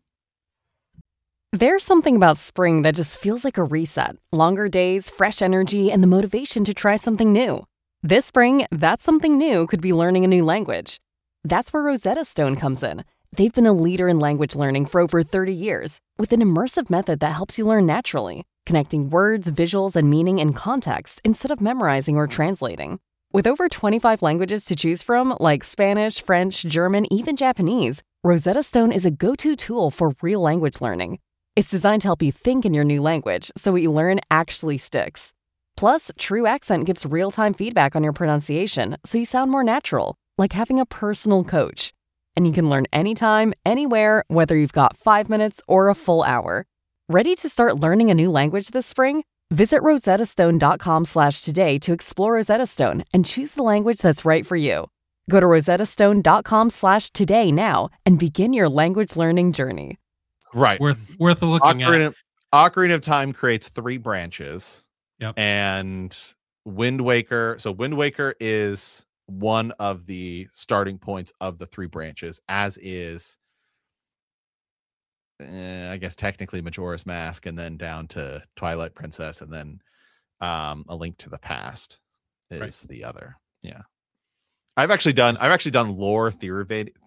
There's something about spring that just feels like a reset. Longer days, fresh energy, and the motivation to try something new. This spring, that something new could be learning a new language. That's where Rosetta Stone comes in. They've been a leader in language learning for over 30 years, with an immersive method that helps you learn naturally, connecting words, visuals, and meaning in context instead of memorizing or translating. With over 25 languages to choose from, like Spanish, French, German, even Japanese, Rosetta Stone is a go-to tool for real language learning. It's designed to help you think in your new language so what you learn actually sticks. Plus, True Accent gives real-time feedback on your pronunciation so you sound more natural, like having a personal coach. And you can learn anytime, anywhere, whether you've got 5 minutes or a full hour. Ready to start learning a new language this spring? Visit rosettastone.com/today to explore Rosetta Stone and choose the language that's right for you. Go to rosettastone.com/today now and begin your language learning journey. Right. Worth looking at. Ocarina of Time creates 3 branches. Yep. And Wind Waker. So Wind Waker is one of the starting points of the 3 branches, as is, I guess, technically Majora's Mask, and then down to Twilight Princess, and then A Link to the Past is the other. Yeah. I've actually done lore theory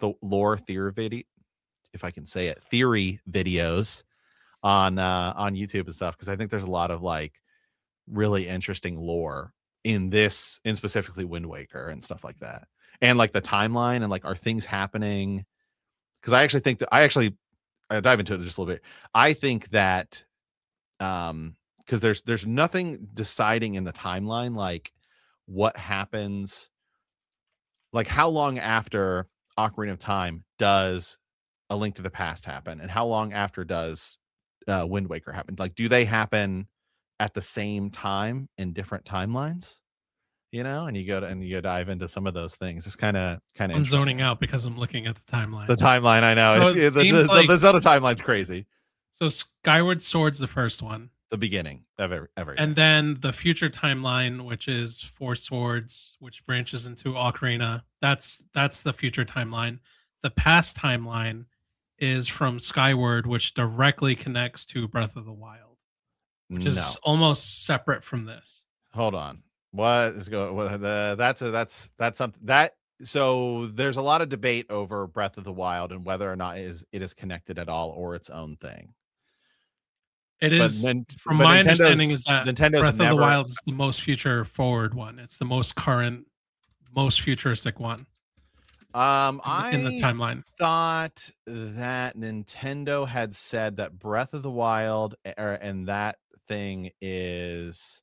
if I can say it, theory videos on YouTube and stuff, because I think there's a lot of like really interesting lore in specifically Wind Waker and stuff like that, and like the timeline and like, are things happening? Because I actually think that I dive into it just a little bit. I think that because there's nothing deciding in the timeline, like what happens, like how long after Ocarina of Time does A Link to the Past happen, and how long after does Wind Waker happen? Like, do they happen at the same time in different timelines? You know, and you go dive into some of those things. It's kind of I'm zoning out because I'm looking at the timeline. The timeline, I know. So The Zelda timeline's crazy. So Skyward Sword's the first one. The beginning of everything. And then the future timeline, which is 4 Swords, which branches into Ocarina. That's the future timeline. The past timeline is from Skyward, which directly connects to Breath of the Wild, which is almost separate from this. Hold on. What is going? That's something that. So there's a lot of debate over Breath of the Wild and whether or not it is connected at all or its own thing. It is. From my understanding, is that Breath of the Wild is the most future forward one. It's the most current, most futuristic one. In the timeline, thought that Nintendo had said that Breath of the Wild and that thing is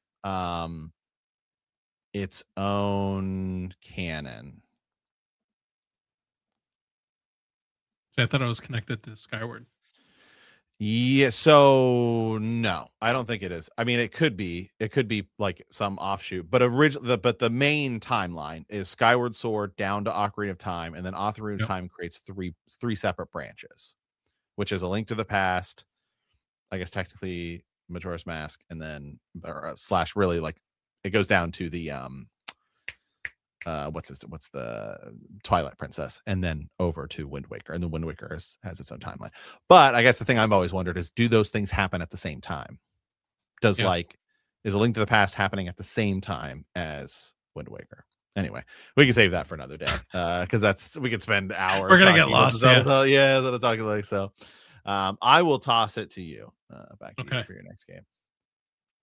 its own canon. So I thought it was connected to Skyward. Yeah, so no, I don't think it is. I mean, it could be like some offshoot, but the main timeline is Skyward Sword down to Ocarina of Time, and then Ocarina of Time creates three separate branches, which is A Link to the Past, I guess technically Majora's Mask, and then / really like it goes down to the what's the Twilight Princess, and then over to Wind Waker, and then Wind Waker has its own timeline. But I guess the thing I've always wondered is, do those things happen at the same time? Is A Link to the Past happening at the same time as Wind Waker? Anyway, we can save that for another day, because we could spend hours. We're gonna get lost. Zelda talking like so. I will toss it to you back to you for your next game.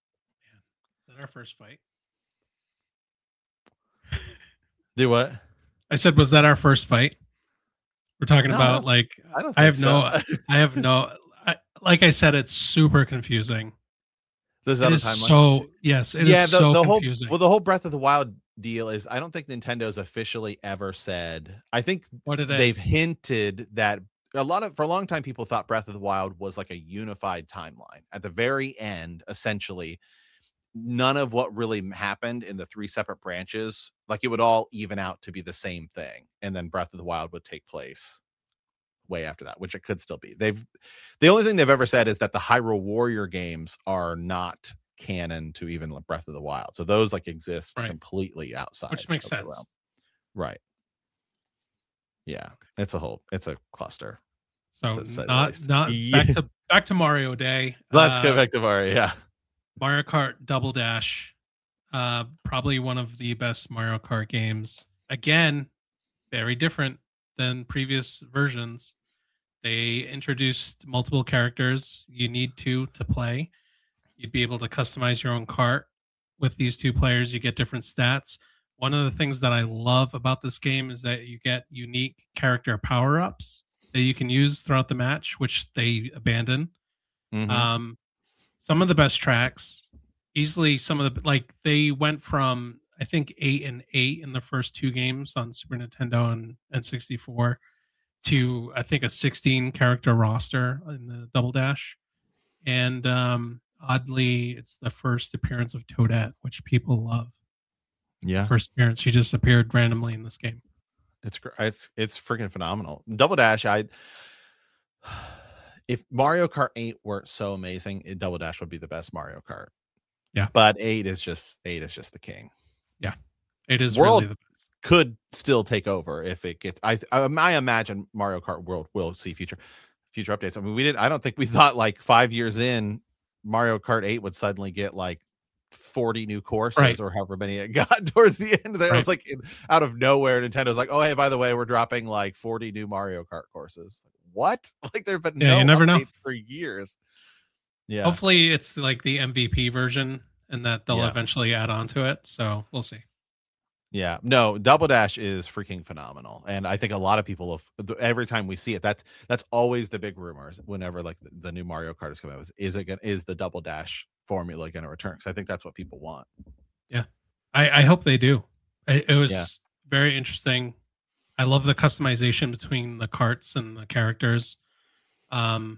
Is that our first fight? Do what? I said, was that our first fight? We're talking No, about like I don't I think have so. I have no. Like I said, it's super confusing. The It Zelda is timeline. so yes, it is so the whole confusing. the whole Breath of the Wild deal is I don't think Nintendo's officially ever said. I think What it they've is. hinted that for a long time people thought Breath of the Wild was like a unified timeline. At the very end, essentially, none of what really happened in the 3 separate branches, like it would all even out to be the same thing, and then Breath of the Wild would take place way after that, which it could still be. The only thing they've ever said is that the Hyrule Warrior games are not canon to even Breath of the Wild. So those like exist Right. completely outside. Which makes of the sense. realm. Right. Yeah. It's a cluster. So to say the not least. not Yeah. back to Mario Day. Let's go back to Mario. Yeah. Mario Kart Double Dash. Probably one of the best Mario Kart games. Again, very different than previous versions. They introduced multiple characters you need to play. You'd be able to customize your own kart with these 2 players. You get different stats. One of the things that I love about this game is that you get unique character power-ups that you can use throughout the match, which they abandon. Mm-hmm. Some of the best tracks, easily some of the, like they went from I think 8 and 8 in the first 2 games on Super Nintendo and N64 to I think a 16 character roster in the Double Dash. And oddly, it's the first appearance of Toadette, which people love. Yeah. First appearance, she just appeared randomly in this game. It's freaking phenomenal. Double Dash, if Mario Kart 8 weren't so amazing, Double Dash would be the best Mario Kart. Yeah. But 8 is just the king. Yeah. It is World really the best. Could still take over if it gets I imagine Mario Kart World will see future updates. I mean, I don't think we thought like 5 years in Mario Kart 8 would suddenly get like 40 new courses, right, or however many it got towards the end there. Right. It was like out of nowhere, Nintendo's like, oh, hey, by the way, we're dropping like 40 new Mario Kart courses. What? Like there've been no you never know for years. Yeah. Hopefully it's like the MVP version and that they'll eventually add on to it. So we'll see. Yeah, no, Double Dash is freaking phenomenal, and I think a lot of people, every time we see it, that's always the big rumors. Whenever like the new Mario Kart is coming out, is the Double Dash formula going to return? Because I think that's what people want. Yeah, I hope they do. It was very interesting. I love the customization between the carts and the characters, and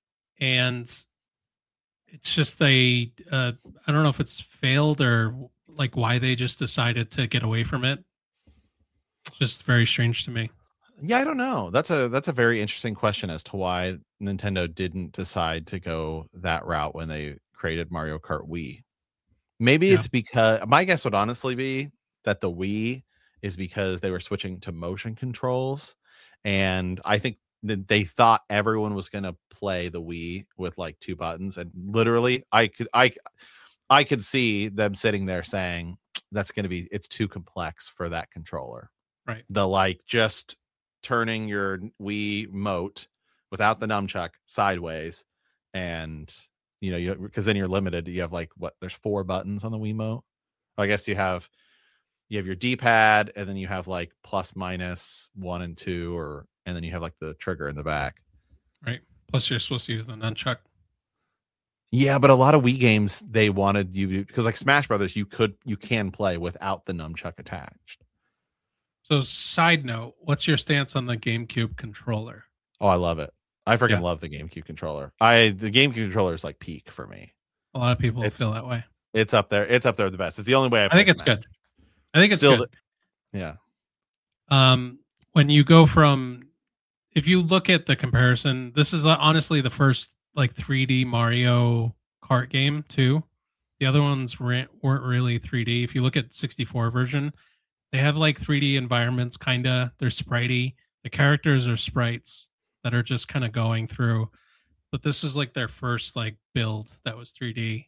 it's just I don't know if it's failed or like why they just decided to get away from it. It's just very strange to me. Yeah, I don't know. That's a very interesting question as to why Nintendo didn't decide to go that route when they created Mario Kart Wii. Maybe it's because my guess would honestly be that the Wii is because they were switching to motion controls, and I think that they thought everyone was going to play the Wii with like 2 buttons, and literally I could see them sitting there saying it's too complex for that controller. Right. The like just turning your Wii mote without the nunchuck sideways, and because then you're limited. You have like there's 4 buttons on the Wiimote. I guess you have your D-pad, and then you have like plus minus 1 and 2, and then you have like the trigger in the back. Right. Plus you're supposed to use the nunchuck. Yeah, but a lot of Wii games they wanted you because like Smash Brothers, you can play without the nunchuck attached. So side note, what's your stance on the GameCube controller? Oh, I love it. I freaking love the GameCube controller. The GameCube controller is like peak for me. A lot of people feel that way. It's up there. It's up there with the best. It's the only way I think it's good. I think it's still good. Yeah. When you go if you look at the comparison, this is honestly the first like 3D Mario Kart game too. The other ones weren't really 3D. If you look at 64 version, they have like 3D environments, kinda. They're spritey. The characters are sprites that are just kind of going through. But this is like their first like build that was 3D.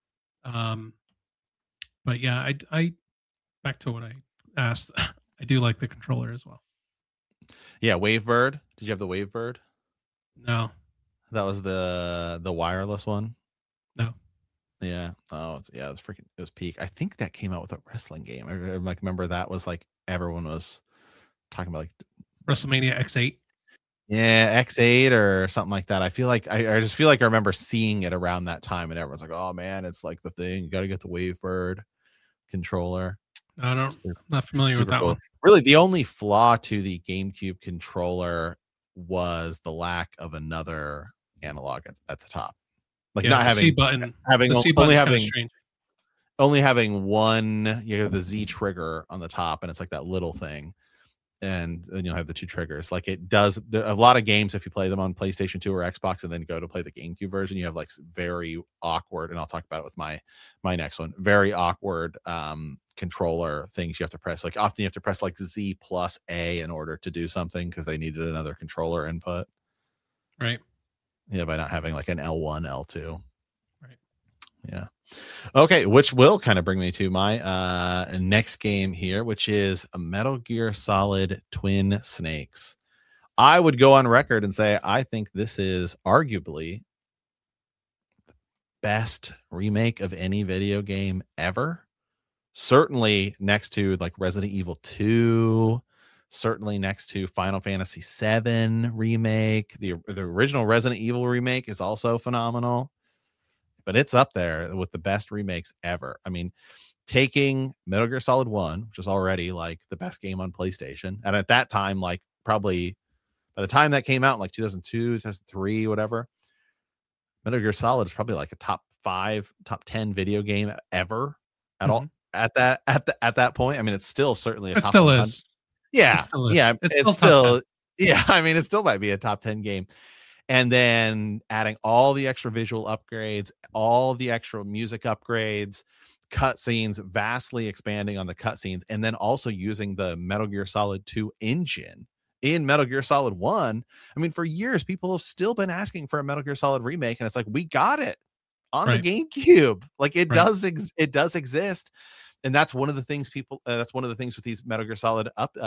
But yeah, I back to what I asked. I do like the controller as well. Yeah, Wavebird. Did you have the Wavebird? No. That was the wireless one? No. Yeah. Oh, yeah, it was peak. I think that came out with a wrestling game. I like remember that was like everyone was talking about like WrestleMania X8. Yeah, X8 or something like that. I feel like I just feel like I remember seeing it around that time, and everyone's like, "Oh man, it's like the thing. You got to get the Wavebird controller." I don't. I'm not familiar with Super that cool. one. Really, the only flaw to the GameCube controller was the lack of another analog at the top, like Yeah, not the having C button. having The C only button's kinda having strange. only having one. You have the Z trigger on the top, and it's like that little thing. And then you'll have the two triggers. Like it does a lot of games, if you play them on PlayStation 2 or Xbox and then go to play the GameCube version, you have like very awkward, and I'll talk about it with my next one, very awkward controller things you have to press. Like often you have to press like Z plus A in order to do something because they needed another controller input. Right. Yeah, by not having like an L1, L2. Right. Yeah. Okay, which will kind of bring me to my next game here, which is a Metal Gear Solid Twin Snakes. I would go on record and say I think this is arguably the best remake of any video game ever. Certainly next to like Resident Evil 2, certainly next to Final Fantasy 7 remake. The original Resident Evil remake is also phenomenal. But it's up there with the best remakes ever. I mean, taking Metal Gear Solid 1, which was already like the best game on PlayStation, and at that time, like probably by the time that came out in like 2002, 2003, whatever, Metal Gear Solid is probably like a top 5, top 10 video game ever at all at that point. I mean, it's still certainly a It top still 100. is. Yeah. It still is. Yeah. It's still yeah. I mean, it still might be a top 10 game. And then adding all the extra visual upgrades, all the extra music upgrades, cutscenes, vastly expanding on the cutscenes, and then also using the Metal Gear Solid 2 engine in Metal Gear Solid 1. I mean, for years, people have still been asking for a Metal Gear Solid remake, and it's like, we got it on the GameCube. Like it does exist. And that's one of the things that's one of the things with these Metal Gear Solid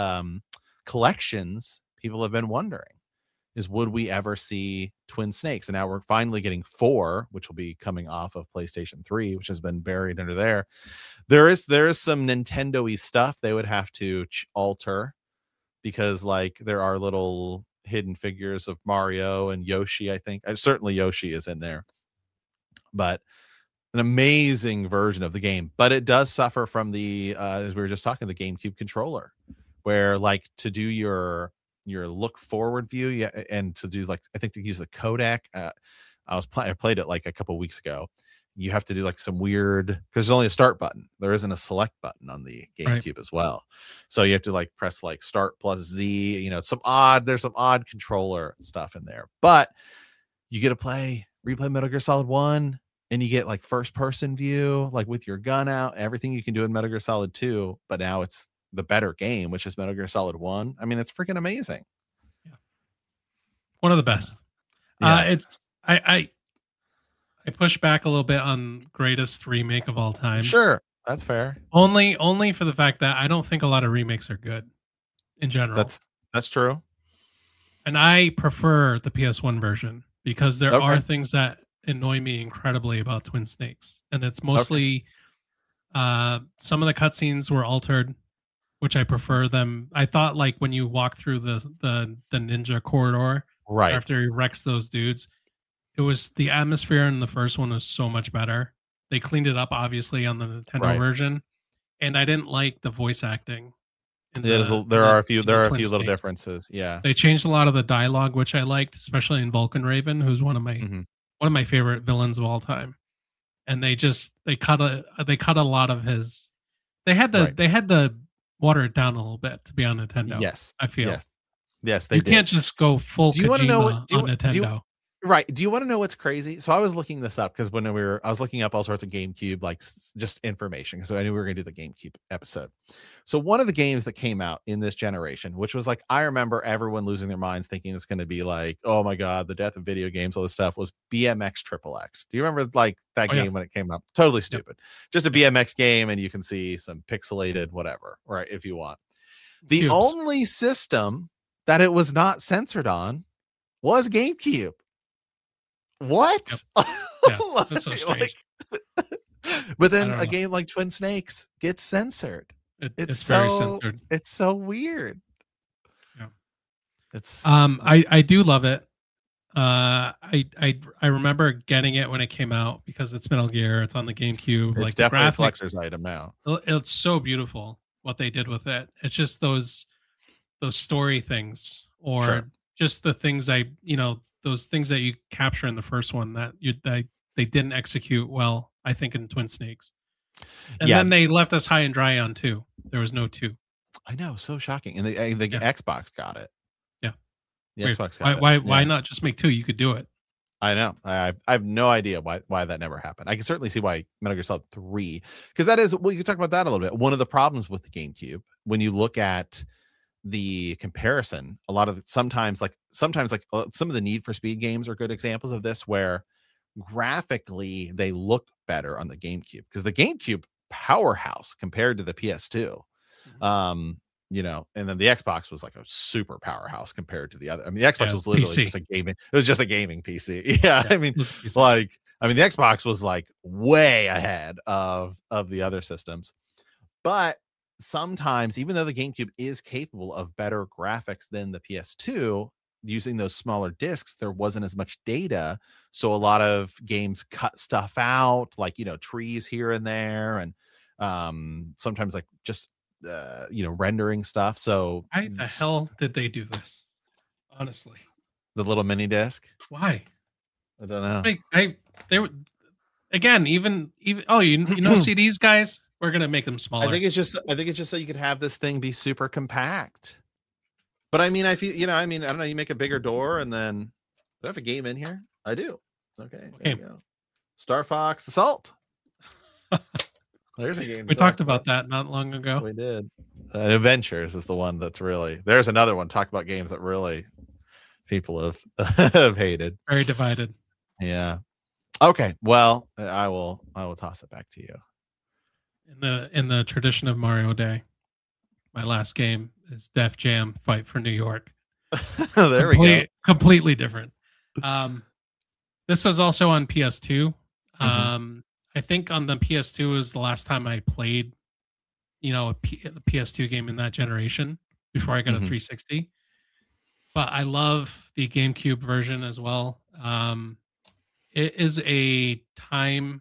collections, people have been wondering. Is would we ever see Twin Snakes? And now we're finally getting 4, which will be coming off of PlayStation 3, which has been buried under there. There is some Nintendo-y stuff they would have to alter, because like there are little hidden figures of Mario and Yoshi, I think. Certainly Yoshi is in there. But an amazing version of the game. But it does suffer from the, as we were just talking, the GameCube controller, where like to do your look forward view, and to do like, I think to use the codec, I played it like a couple weeks ago. You have to do like some weird, because there's only a start button, there isn't a select button on the GameCube as well, so you have to like press like start plus Z. There's some odd controller stuff in there, but you get to replay Metal Gear Solid 1, and you get like first person view, like with your gun out, everything you can do in Metal Gear Solid 2, but now it's the better game, which is Metal Gear Solid 1. I mean, it's freaking amazing. Yeah. One of the best. Yeah. I push back a little bit on greatest remake of all time. Sure, that's fair. Only for the fact that I don't think a lot of remakes are good in general. That's true. And I prefer the PS1 version because there are things that annoy me incredibly about Twin Snakes, and it's mostly some of the cutscenes were altered, which I prefer them. I thought like when you walk through the ninja corridor, right after he wrecks those dudes, it was the atmosphere in the first one was so much better. They cleaned it up obviously on the Nintendo version, and I didn't like the voice acting. There are a few little differences. Yeah, they changed a lot of the dialogue, which I liked, especially in Vulcan Raven, who's one of my favorite villains of all time. And they cut a lot of his. They had to water it down a little bit to be on Nintendo. Yes, I feel. Yes, they you did. Can't just go full Kojima on Nintendo. Right. Do you want to know what's crazy? So I was looking this up because when I was looking up all sorts of GameCube, like just information, because I knew we were going to do the GameCube episode. So one of the games that came out in this generation, which was like, I remember everyone losing their minds thinking it's going to be like, oh my God, the death of video games, all this stuff, was BMX XXX. Do you remember like that game when it came out? Totally stupid. Just a BMX game, and you can see some pixelated whatever, right? If you want. The only system that it was not censored on was GameCube. What? Yep. Yeah, that's so strange. But then a game like Twin Snakes gets censored. It's very censored. It's so weird. It's I do love it. I remember getting it when it came out because it's Metal Gear. It's on the GameCube. it's Like the definitely a graphics, collector's item now. it's so beautiful what they did with it. It's just those story things, or Sure. just the things those things that you capture in the first one that they didn't execute well, I think, in Twin Snakes. And Yeah. then they left us high and dry on 2. There was no 2. I know, so shocking. And the Yeah. Xbox got it. Yeah. The Weird. Xbox got Why it. Yeah. not just make 2? You could do it. I know. I have no idea why that never happened. I can certainly see why Metal Gear Solid 3, because that is, well, you can talk about that a little bit. One of the problems with the GameCube, when you look at the comparison, sometimes like some of the Need for Speed games are good examples of this, where graphically they look better on the GameCube, because the GameCube powerhouse compared to the PS2. And then the Xbox was like a super powerhouse compared to the other. I mean, the Xbox was literally PC. just a gaming. It was just a gaming PC. Yeah, I mean, It was a piece of- the Xbox was like way ahead of the other systems. But sometimes, even though the GameCube is capable of better graphics than the PS2, using those smaller discs, there wasn't as much data. So a lot of games cut stuff out, like, trees here and there, and sometimes like just rendering stuff. So Why the hell did they do this? Honestly, the little mini disc, why? I don't know. They were, again, even CDs, guys, we're gonna make them smaller. I think it's just so you could have this thing be super compact. But I mean, I feel, I don't know, you make a bigger door, and then, do I have a game in here? I do. Okay, there you go. Star Fox Assault. There's a game. We talked about that not long ago. We did. Adventures is the one that's really, there's another one. Talk about games that really people have hated. Very divided. Yeah. Okay. Well, I will toss it back to you. In the tradition of Mario Day, my last game is Def Jam Fight for New York. There we go. Completely different. This was also on PS2. I think on the PS2 was the last time I played, a PS2 game in that generation before I got a 360. But I love the GameCube version as well. It is a time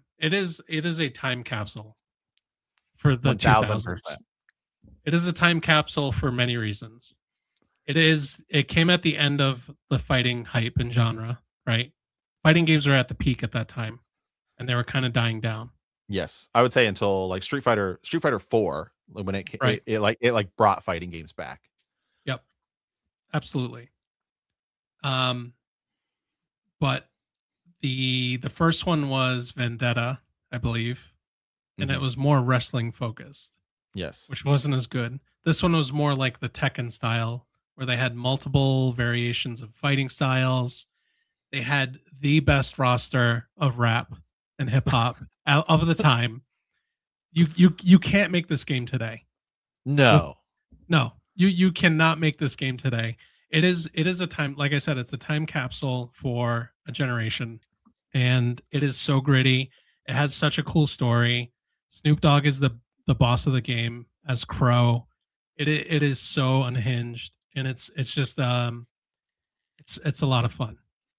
capsule for the 2000s. It is a time capsule for many reasons. It came at the end of the fighting hype and genre, right? Fighting games were at the peak at that time, and they were kind of dying down. Yes, I would say until like Street Fighter 4, when it came, Right. it brought fighting games back. Yep, absolutely. But the first one was Vendetta, I believe, and it was more wrestling focused, Yes. which wasn't as good. This one was more like the Tekken style, where they had multiple variations of fighting styles. They had the best roster of rap and hip hop of the time. You can't make this game today. No. No, you cannot make this game today. It is a time, like I said, it's a time capsule for a generation, and it is so gritty. It has such a cool story. Snoop Dogg is the boss of the game as Crow. It is so unhinged, and it's just it's a lot of fun.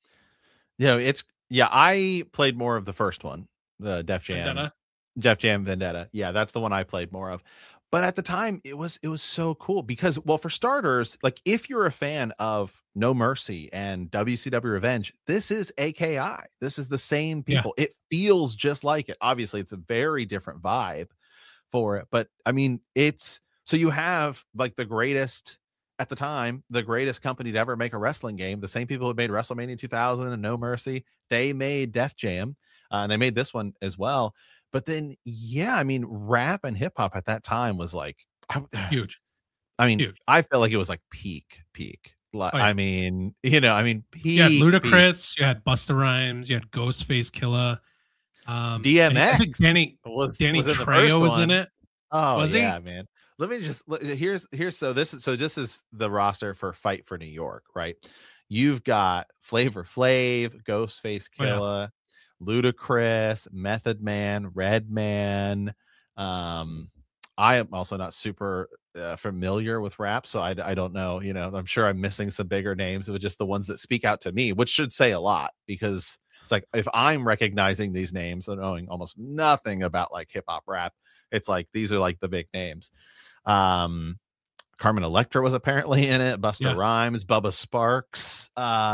I played more of the first one, the Def Jam. Vendetta? Def Jam Vendetta. Yeah, that's the one I played more of. But at the time, it was so cool because, well, for starters, like if you're a fan of No Mercy and WCW Revenge, this is AKI. This is the same people. Yeah. It feels just like it. Obviously, it's a very different vibe for it. But I mean, so you have like the greatest at the time, the greatest company to ever make a wrestling game. The same people who made WrestleMania 2000 and No Mercy, they made Def Jam, and they made this one as well. But then, yeah, I mean, rap and hip hop at that time was like huge. I mean, huge. I felt like it was like peak. Like, I mean, peak. You had Ludacris, you had Busta Rhymes, you had Ghostface Killah, DMX. Danny Trejo was in it. Oh, was yeah, he? man. Let me just here's so this is the roster for Fight for New York, right? You've got Flavor Flav, Ghostface Killah, Ludacris, Method Man, Redman, I am also not super familiar with rap, so I don't know. I'm sure I'm missing some bigger names, but just the ones that speak out to me, which should say a lot, because it's like if I'm recognizing these names and knowing almost nothing about like hip hop rap, it's like these are like the big names. Carmen Electra was apparently in it. Busta Rhymes, Bubba Sparks,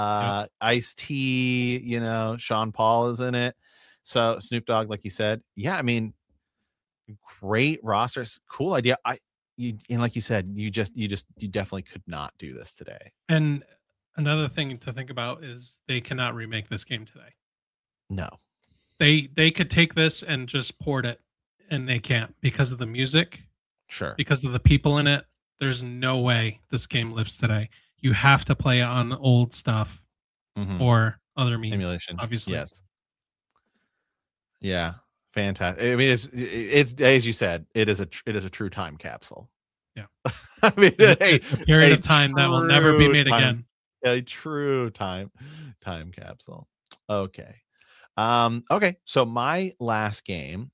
Ice-T, Sean Paul is in it. So Snoop Dogg, like you said, yeah, I mean, great rosters, cool idea. And like you said, you definitely could not do this today. And another thing to think about is they cannot remake this game today. No, they could take this and just port it, and they can't because of the music. Sure, because of the people in it. There's no way this game lives today. You have to play it on old stuff or other means. Emulation, obviously. Yes. Yeah. Fantastic. I mean, it's as you said, it is a true time capsule. Yeah. I mean, it's a period of time that will never be made again. A true time capsule. Okay. Okay. So my last game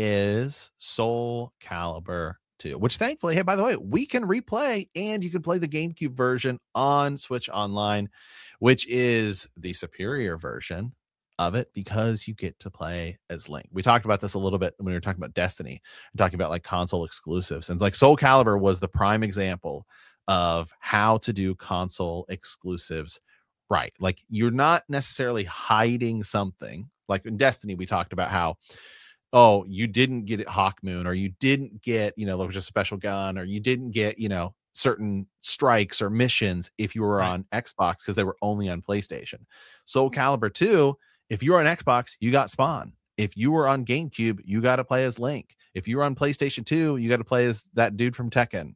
is Soul Calibur 2, which thankfully, hey, by the way, we can replay, and you can play the GameCube version on Switch Online, which is the superior version of it because you get to play as Link. We talked about this a little bit when we were talking about Destiny, talking about like console exclusives, and like Soul Calibur was the prime example of how to do console exclusives right. Like you're not necessarily hiding something. Like in Destiny, we talked about how, oh, you didn't get it Hawk Moon, or you didn't get, like just a special gun, or you didn't get, certain strikes or missions if you were on Xbox because they were only on PlayStation. Soul Calibur 2, if you were on Xbox, you got Spawn. If you were on GameCube, you got to play as Link. If you were on PlayStation 2, you got to play as that dude from Tekken,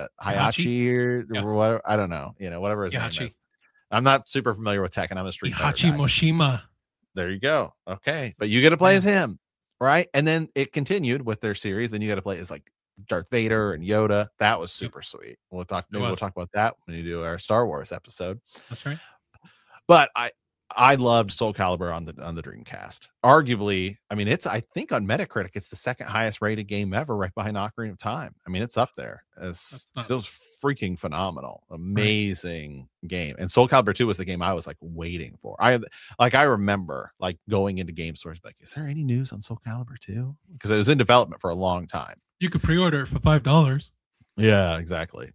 Hayachi or whatever. I don't know, whatever his name is. I'm not super familiar with Tekken. I'm a Street Fighter guy. Moshima. There you go. Okay, but you get to play as him, right? And then it continued with their series. Then you got to play as like Darth Vader and Yoda. That was super sweet. We'll talk about that when we do our Star Wars episode. That's right. But I loved Soul Calibur on the Dreamcast. Arguably, I mean, I think on Metacritic, it's the second highest rated game ever, right behind Ocarina of Time. I mean, it's up there. It's still freaking phenomenal, amazing game. And Soul Calibur 2 was the game I was like waiting for. I remember like going into game stores, like, is there any news on Soul Calibur 2? Because it was in development for a long time. You could pre-order it for $5. Yeah, exactly.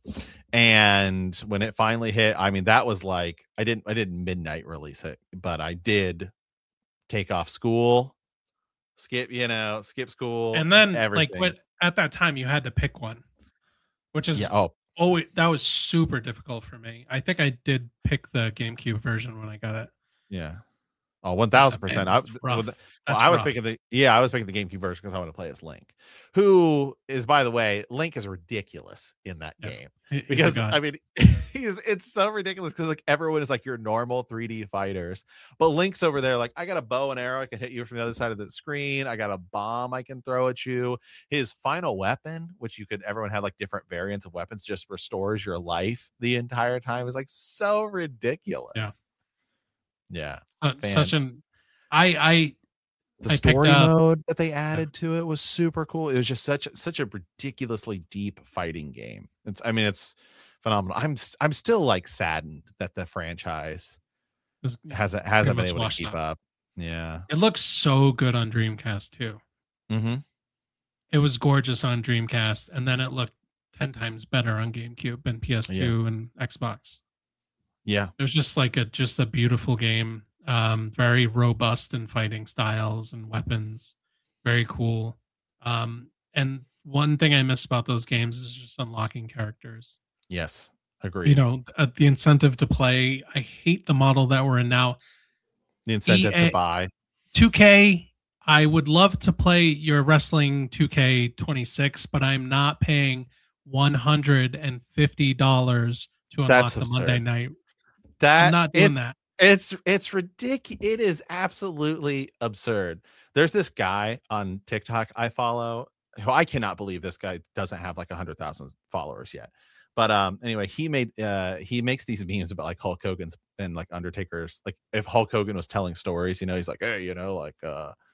And when it finally hit, I mean, that was like I didn't midnight release it, but I did take off school, skip school, and then everything. like at that time you had to pick one, which is that was super difficult for me. I think I did pick the GameCube version when I got it. Yeah. Oh, 1000%. I was picking the GameCube version because I want to play as Link, who is, by the way, Link is ridiculous in that game because I mean, it's so ridiculous because like everyone is like your normal 3D fighters, but Link's over there like, I got a bow and arrow I can hit you from the other side of the screen. I got a bomb I can throw at you. His final weapon, which everyone had like different variants of weapons, just restores your life the entire time. Is like so ridiculous. Yeah. The story mode that they added to it was super cool. It was just such a ridiculously deep fighting game. It's phenomenal. I'm still like saddened that the franchise hasn't been able to keep up. Yeah. It looks so good on Dreamcast too. Mm-hmm. It was gorgeous on Dreamcast, and then it looked 10 times better on GameCube and PS2 and Xbox. Yeah. It was just like a beautiful game. Very robust in fighting styles and weapons. Very cool. And one thing I miss about those games is just unlocking characters. Yes, agreed. The incentive to play. I hate the model that we're in now. The incentive to buy. 2K, I would love to play your wrestling 2K26, but I'm not paying $150 to unlock the Monday night. I'm not doing that. It's ridiculous. It is absolutely absurd. There's this guy on TikTok I follow who I cannot believe this guy doesn't have like 100,000 followers yet. But anyway, he makes these memes about like Hulk Hogan's and like Undertaker's, like if Hulk Hogan was telling stories, he's like, hey,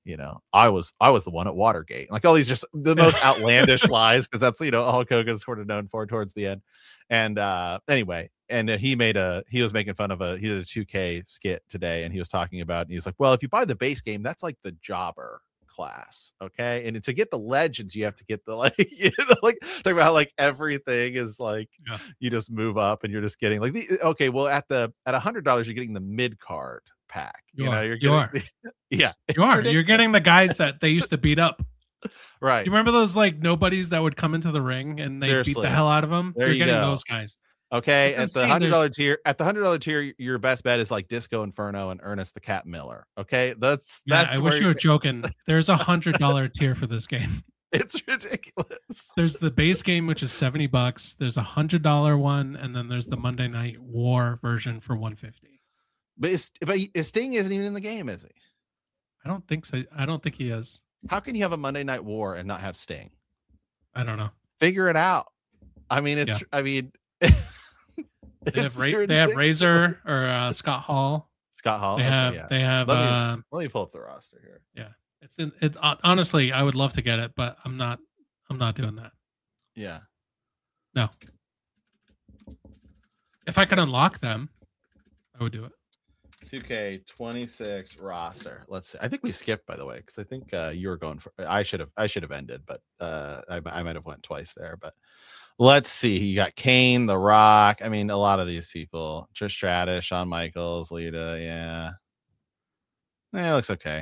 I was the one at Watergate. Like all these just the most outlandish lies, because that's Hulk Hogan's sort of known for towards the end. And anyway, and he was making fun of he did a 2K skit today, and he was talking about, and he's like, well, if you buy the base game, that's like the jobber class, okay, and to get the legends you have to get the like talking about how like everything is like you just move up and you're just getting like okay, well at $100 you're getting the mid card pack. You're getting the guys that they used to beat up. Right. You remember those like nobodies that would come into the ring and they beat the hell out of them? You're getting those guys. Okay, at the $100 tier, your best bet is like Disco Inferno and Ernest the Cat Miller. Okay, that's. I wish you were joking. There's $100 tier for this game. It's ridiculous. There's the base game, which is $70. There's a $100 one, and then there's the Monday Night War version for $150. But Sting isn't even in the game, is he? I don't think so. I don't think he is. How can you have a Monday Night War and not have Sting? I don't know. Figure it out. I mean, it's. Yeah. I mean. They have Razor or Scott Hall. Scott Hall. They have. Let me pull up the roster here. Yeah, it's honestly, I would love to get it, but I'm not doing that. Yeah. No. If I could unlock them, I would do it. 2K26 roster. Let's see. I think we skipped, by the way, because I think you were going for. I should have ended, but I might have went twice there, but. Let's see. You got Kane, The Rock. I mean, a lot of these people. Trish Stratus, Shawn Michaels, Lita. Yeah. It looks okay.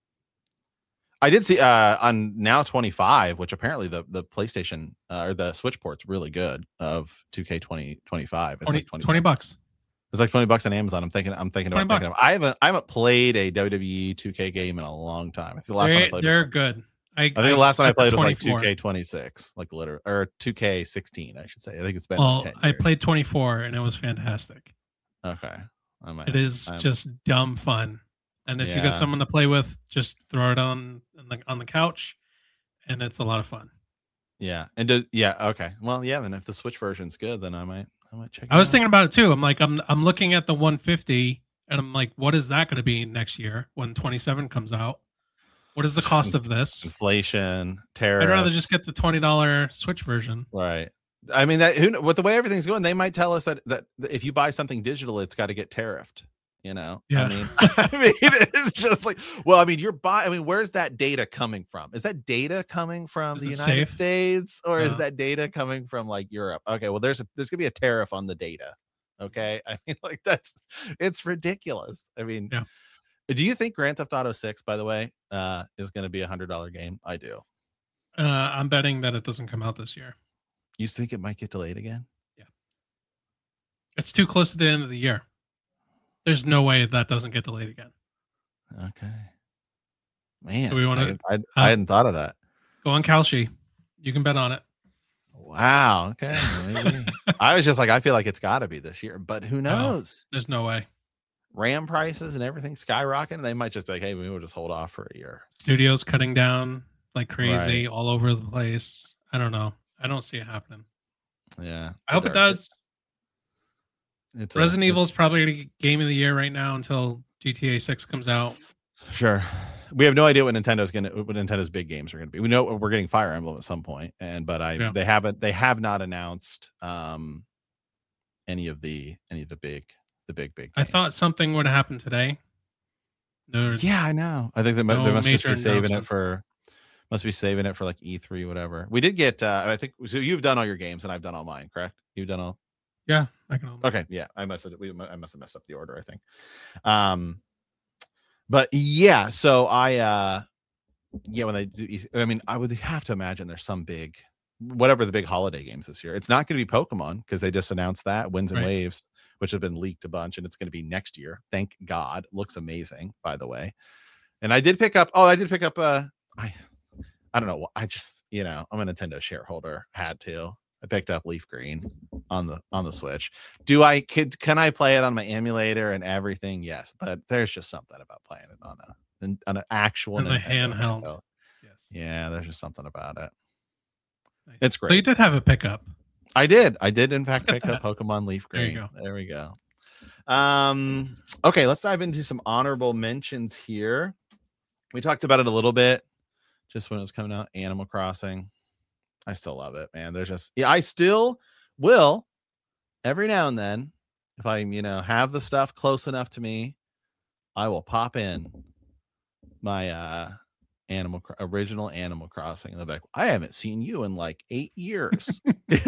I did see on Now 25, which apparently the PlayStation or the Switch port's really good of 2K 2025. It's like $20. It's like $20 on Amazon. I'm thinking about picking up. I haven't played a WWE 2K game in a long time. I think the last one I played they're good. I think the last one I played was like 2K26, like literally, or 2K16, I should say. I think it's been. Well, 10 years. I played 24 and it was fantastic. Okay, it is just dumb fun, and if you got someone to play with, just throw it on the couch, and it's a lot of fun. Yeah, and okay. Well, yeah. Then if the Switch version's good, then I might check. I was thinking about it too. I'm like, I'm looking at the 150, and I'm like, what is that going to be next year when 27 comes out? What is the cost of this? Inflation, tariffs. I'd rather just get the $20 Switch version. Right. I mean, with the way everything's going, they might tell us that if you buy something digital, it's got to get tariffed. Yeah. I mean, it's just like, well, I mean, where's that data coming from? Is that data coming from the United States, or is that data coming from like Europe? Okay. Well, there's gonna be a tariff on the data. Okay. I mean, like it's ridiculous. I mean, yeah. Do you think Grand Theft Auto 6, by the way, is going to be $100 game? I do. I'm betting that it doesn't come out this year. You think it might get delayed again? Yeah. It's too close to the end of the year. There's no way that doesn't get delayed again. Okay. Man, do we want to? I hadn't thought of that. Go on Kalshi. You can bet on it. Wow. Okay. Maybe. I was just like, I feel like it's got to be this year, but who knows? There's no way. RAM prices and everything skyrocketing. They might just be like, hey, we will just hold off for a year. Studios cutting down like crazy all over the place. I don't know. I don't see it happening. Yeah. I hope it does. Resident Evil is probably game of the year right now until GTA 6 comes out. Sure. We have no idea what Nintendo's big games are going to be. We know we're getting Fire Emblem at some point, they have not announced any of the big games. I thought something would happen today. I know. I think they must just be saving it for like E3, whatever. We did get I think so. You've done all your games and I've done all mine, correct? You've done all. Yeah, I can. Okay, yeah, I must have messed up the order, I think. But yeah, so when they do, I mean, I would have to imagine there's some big, whatever the big holiday games this year. It's not going to be Pokemon because they just announced that Winds and Waves, which have been leaked a bunch, and it's going to be next year. Thank God. Looks amazing, by the way. And I did pick up. I don't know. I just, I'm a Nintendo shareholder. Had to. I picked up Leaf Green on the Switch. Can I play it on my emulator and everything? Yes, but there's just something about playing it on an actual handheld. Yes. Yeah, there's just something about it. Nice. It's great. So you did have a pickup. I did in fact pick up Pokemon Leaf Green. There we go. Okay, let's dive into some honorable mentions here. We talked about it a little bit just when it was coming out. Animal Crossing. I still love it, man. There's just, I still will every now and then, if I, have the stuff close enough to me, I will pop in my original Animal Crossing in the back. I haven't seen you in like 8 years.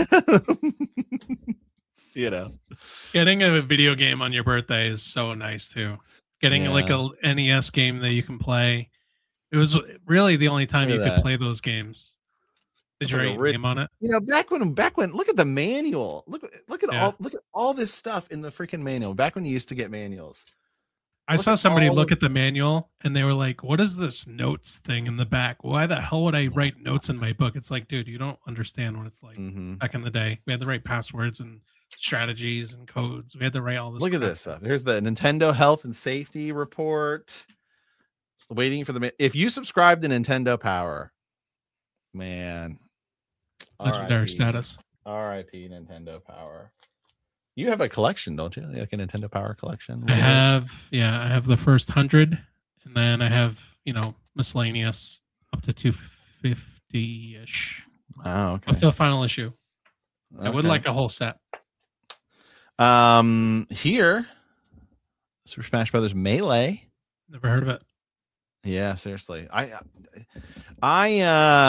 Getting a video game on your birthday is so nice too. Getting like a NES game that you can play. It was really the only time you could play those games. Did you write your name on it? Back when look at the manual. Look at all this stuff in the freaking manual. Back when you used to get manuals. I saw somebody look at the manual and they were like, what is this notes thing in the back? Why the hell would I write notes in my book? It's like, dude, you don't understand what it's like. Back in the day. We had to write passwords and strategies and codes. We had to write all this. Look at this stuff. Here's the Nintendo Health and Safety Report. Waiting for if you subscribe to Nintendo Power, man. Legendary status. R.I.P. Nintendo Power. You have a collection, don't you? Like a Nintendo Power collection? I have the first 100, and then I have, miscellaneous up to 250-ish. Oh, okay. Up to the final issue. Okay. I would like a whole set. Here, Super Smash Brothers Melee. Never heard of it. Yeah, seriously. I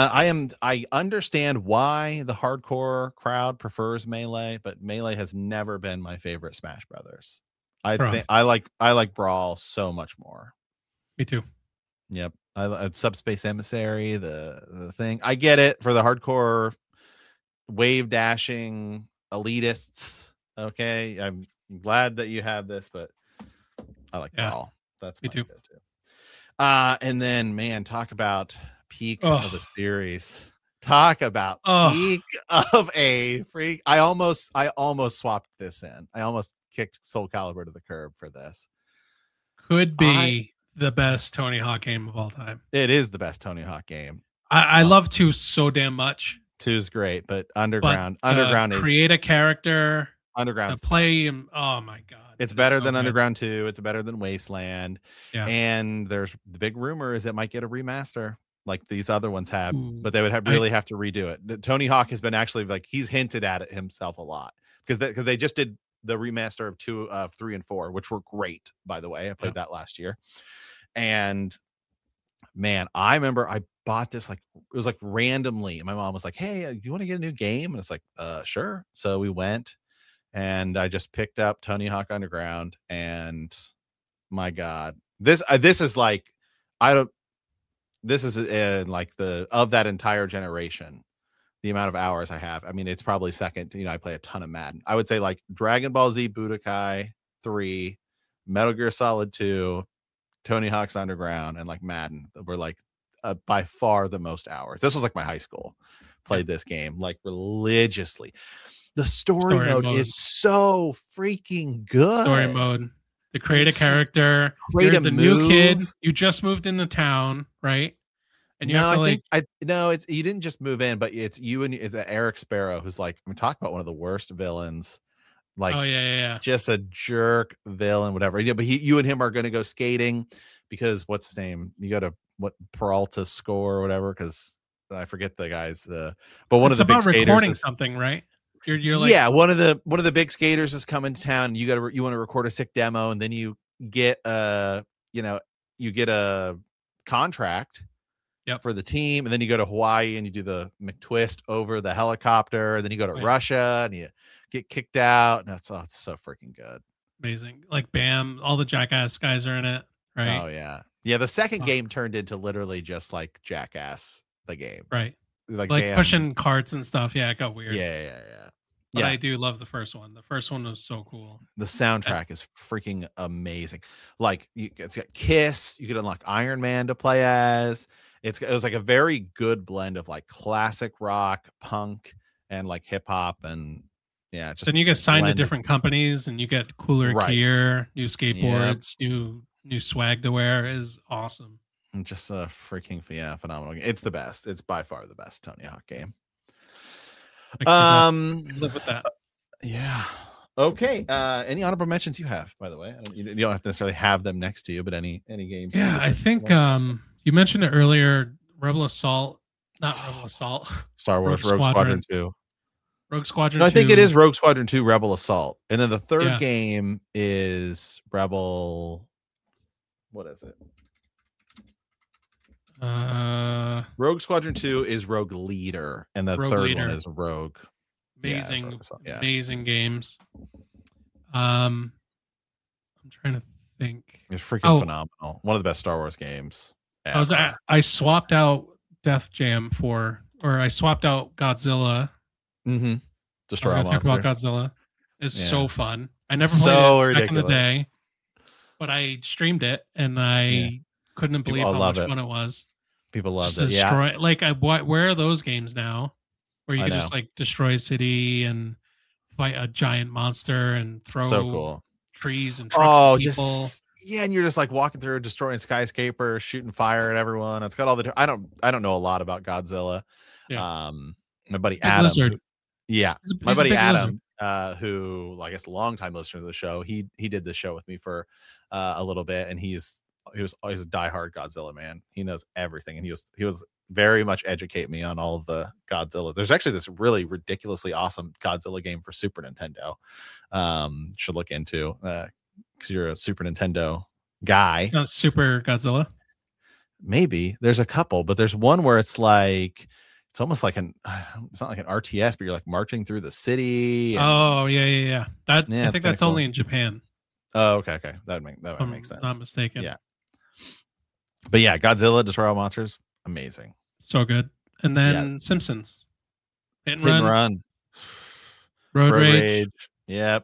understand why the hardcore crowd prefers Melee, but Melee has never been my favorite Smash Brothers. I like Brawl so much more. Me too. Yep. Subspace Emissary, the thing. I get it for the hardcore wave dashing elitists. Okay. I'm glad that you have this, but I like Brawl. That's me too. Go-to. And then, man, talk about peak of the series. Talk about peak of a freak. I almost swapped this in. I almost kicked Soul Calibur to the curb for this. Could be the best Tony Hawk game of all time. It is the best Tony Hawk game. I love 2 so damn much. 2's great, but Underground is create a character. Underground play him. Oh my god. It's better than Underground 2. It's better than Wasteland. Yeah. And there's the big rumor is it might get a remaster like these other ones have, but they would really have to redo it. Tony Hawk has been actually he's hinted at it himself a lot because they just did the remaster of 2, 3, and 4, which were great, by the way. I played that last year. And man, I remember I bought this it was randomly. My mom was like, "Hey, you want to get a new game?" And it's like, sure. So we went. And I just picked up Tony Hawk Underground, and my God, this is like this is like of that entire generation, the amount of hours I have. I mean, it's probably second. I play a ton of Madden. I would say like Dragon Ball Z Budokai 3, Metal Gear Solid 2, Tony Hawk's Underground, and like Madden were like by far the most hours. This was like my high school. Played this game like religiously. The story mode is so freaking good. Story mode. To create a character. You're the new kid. You just moved into town, right? And you have to you didn't just move in, but it's you and Eric Sparrow, who's like, I'm talking about one of the worst villains. Like, just a jerk villain, whatever. Yeah, but you and him are going to go skating because what's his name? You go to Peralta Score or whatever, because I forget the guys. But one of the big skaters recording something, right? You're like, one of the big skaters is coming to town. You want to record a sick demo, and then you get a contract for the team, and then you go to Hawaii and you do the McTwist over the helicopter, and then you go to Russia and you get kicked out. And it's so freaking good. Amazing. Like Bam, all the Jackass guys are in it, right? Oh yeah. The second game turned into literally just like Jackass the game. Right. Like pushing carts and stuff. Yeah, it got weird. Yeah. But I do love the first one. The first one was so cool. The soundtrack is freaking amazing. Like it's got Kiss. You could unlock Iron Man to play as. It was like a very good blend of like classic rock, punk, and like hip hop, and just. Then you get signed to different companies, and you get cooler gear, new skateboards, new swag to wear. Is awesome. And just a freaking phenomenal game. It's the best. It's by far the best Tony Hawk game. Live with that. Yeah. Okay. Any honorable mentions you have, by the way? You don't have to necessarily have them next to you, but any games. Yeah, I think You mentioned it earlier. Rebel Assault, not Rebel Assault. Star Wars Rogue Squadron 2. Rogue Squadron. No, I think 2. it is Rogue Squadron 2 Rebel Assault. And then the third Yeah. game is Rebel. What is it? Rogue Squadron 2 is Rogue Leader, and the Rogue third Leader. one is Rogue. Amazing, Yeah. amazing games. I'm trying to think. It's freaking phenomenal. One of the best Star Wars games ever. I swapped out Def Jam I swapped out Godzilla. Mm-hmm. Destroy All Monsters. Talk about Godzilla. It's so fun. I never played it back in the day, but I streamed it and I couldn't believe how much fun it was. People loved it. Yeah. Like, where are those games now? Where you can just like destroy a city and fight a giant monster and throw trees and trucks at people. And you're just like walking through, destroying skyscrapers, shooting fire at everyone. It's got all the. I don't know a lot about Godzilla. Yeah. My buddy Big Adam. Lizard. My buddy Adam, who I guess a longtime listener to the show. He did the show with me for a little bit, and he was always a diehard Godzilla man. He knows everything, and he was very much educate me on all of the Godzilla. There's actually this really ridiculously awesome Godzilla game for Super Nintendo. Should look into because you're a Super Nintendo guy. Super Godzilla. Maybe there's a couple, but there's one where it's like it's almost like it's not like an RTS, but you're like marching through the city. And, yeah. I think that's only in Japan. Oh, okay. That would make sense. Not mistaken. Yeah. But yeah, Godzilla, Destroy All Monsters, amazing. So good. And then Simpsons. Hit and Run. Road Rage. Yep.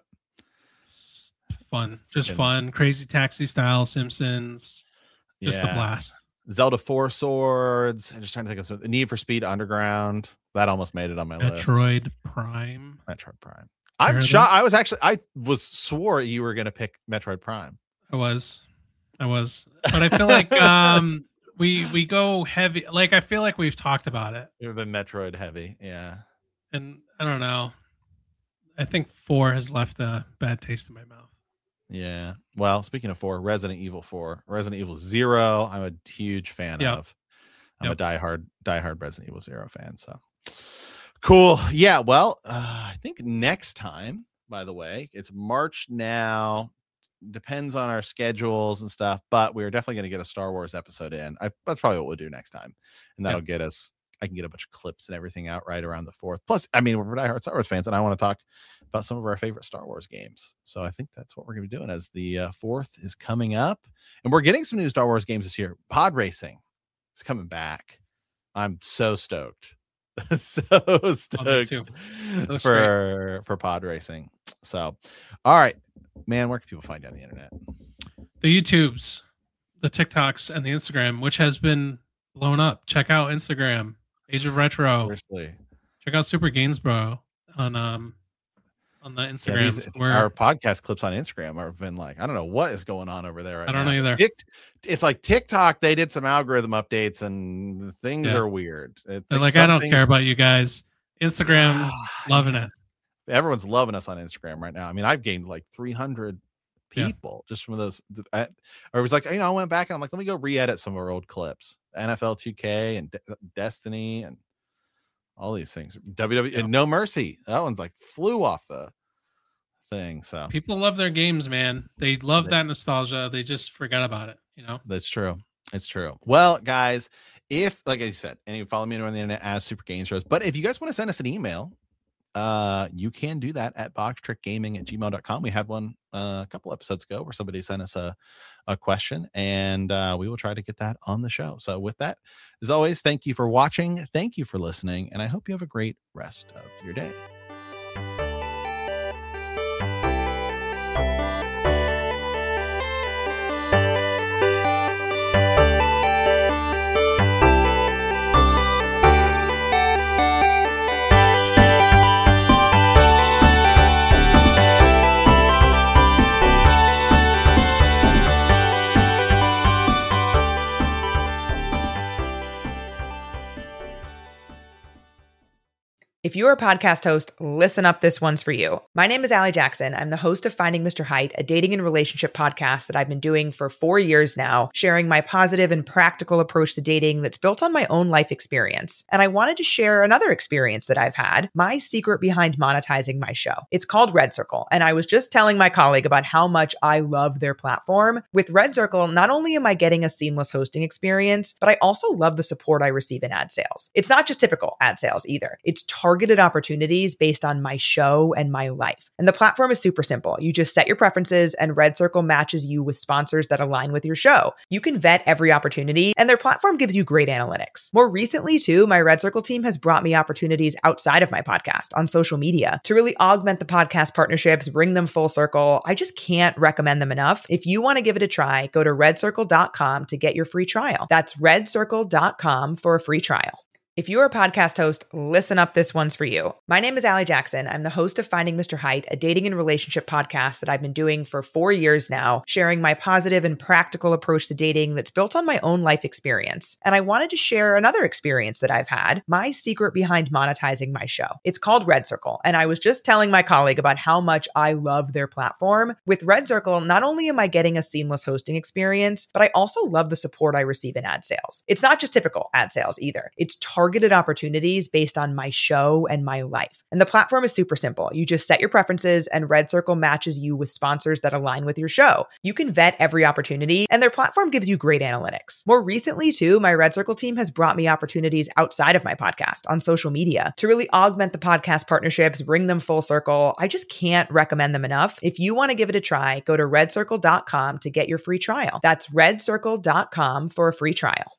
Fun. Just fun. Crazy Taxi style Simpsons. Just a blast. Zelda 4 Swords. I'm just trying to think of something. Need for Speed Underground. That almost made it on my list. Metroid Prime. I'm shocked. I swore you were going to pick Metroid Prime. I was. But I feel like we go heavy. Like, I feel like we've talked about it. You've been Metroid heavy. Yeah. And I don't know. I think 4 has left a bad taste in my mouth. Yeah. Well, speaking of 4, Resident Evil 4, Resident Evil 0, I'm a huge fan of. I'm a diehard Resident Evil 0 fan. So cool. Yeah. Well, I think next time, by the way, it's March now. Depends on our schedules and stuff, but we're definitely going to get a Star Wars episode in. That's probably what we'll do next time. And that'll get us, I can get a bunch of clips and everything out right around the 4th. Plus, I mean, we're diehard Star Wars fans, and I want to talk about some of our favorite Star Wars games. So I think that's what we're going to be doing as the 4th is coming up. And we're getting some new Star Wars games this year. Pod Racing is coming back. I'm so stoked. For Pod Racing. So, all right, man, where can people find you on the internet? The YouTubes, the TikToks, and the Instagram, which has been blown up. Check out Instagram, Age of Retro. Seriously. Check out Super Gainsborough on the Instagram. Our podcast clips on Instagram have been like, I don't know what is going on over there right now. I don't know either. It's like TikTok, they did some algorithm updates and things are weird. They're like, I don't care about you guys. Instagram, loving it. Everyone's loving us on Instagram right now. I mean, I've gained like 300 people just from those. Or it was like, I went back and I'm like, let me go re-edit some of our old clips. NFL 2K and Destiny and all these things. WWE and No Mercy. That one's like flew off the thing. So people love their games, man. They love that nostalgia. They just forget about it. That's true. It's true. Well, guys, if, like I said, and you follow me on the internet as Super Games Bros, but if you guys want to send us an email, you can do that at boxtrickgaming@gmail.com. We had one a couple episodes ago where somebody sent us a question, and we will try to get that on the show. So with that, as always, thank you for watching. Thank you for listening. And I hope you have a great rest of your day. If If you're a podcast host, listen up. This one's for you. My name is Allie Jackson. I'm the host of Finding Mr. Height, a dating and relationship podcast that I've been doing for 4 years now, sharing my positive and practical approach to dating that's built on my own life experience. And I wanted to share another experience that I've had, my secret behind monetizing my show. It's called Red Circle. And I was just telling my colleague about how much I love their platform. With Red Circle, not only am I getting a seamless hosting experience, but I also love the support I receive in ad sales. It's not just typical ad sales either. It's targeted opportunities based on my show and my life. And the platform is super simple. You just set your preferences and Red Circle matches you with sponsors that align with your show. You can vet every opportunity and their platform gives you great analytics. More recently too, my Red Circle team has brought me opportunities outside of my podcast on social media to really augment the podcast partnerships, bring them full circle. I just can't recommend them enough. If you want to give it a try, go to redcircle.com to get your free trial. That's redcircle.com for a free trial. If you're a podcast host, listen up. This one's for you. My name is Allie Jackson. I'm the host of Finding Mr. Height, a dating and relationship podcast that I've been doing for 4 years now, sharing my positive and practical approach to dating that's built on my own life experience. And I wanted to share another experience that I've had, my secret behind monetizing my show. It's called Red Circle. And I was just telling my colleague about how much I love their platform. With Red Circle, not only am I getting a seamless hosting experience, but I also love the support I receive in ad sales. It's not just typical ad sales either. It's targeted opportunities based on my show and my life. And the platform is super simple. You just set your preferences and Red Circle matches you with sponsors that align with your show. You can vet every opportunity and their platform gives you great analytics. More recently too, my Red Circle team has brought me opportunities outside of my podcast on social media to really augment the podcast partnerships, bring them full circle. I just can't recommend them enough. If you want to give it a try, go to redcircle.com to get your free trial. That's redcircle.com for a free trial.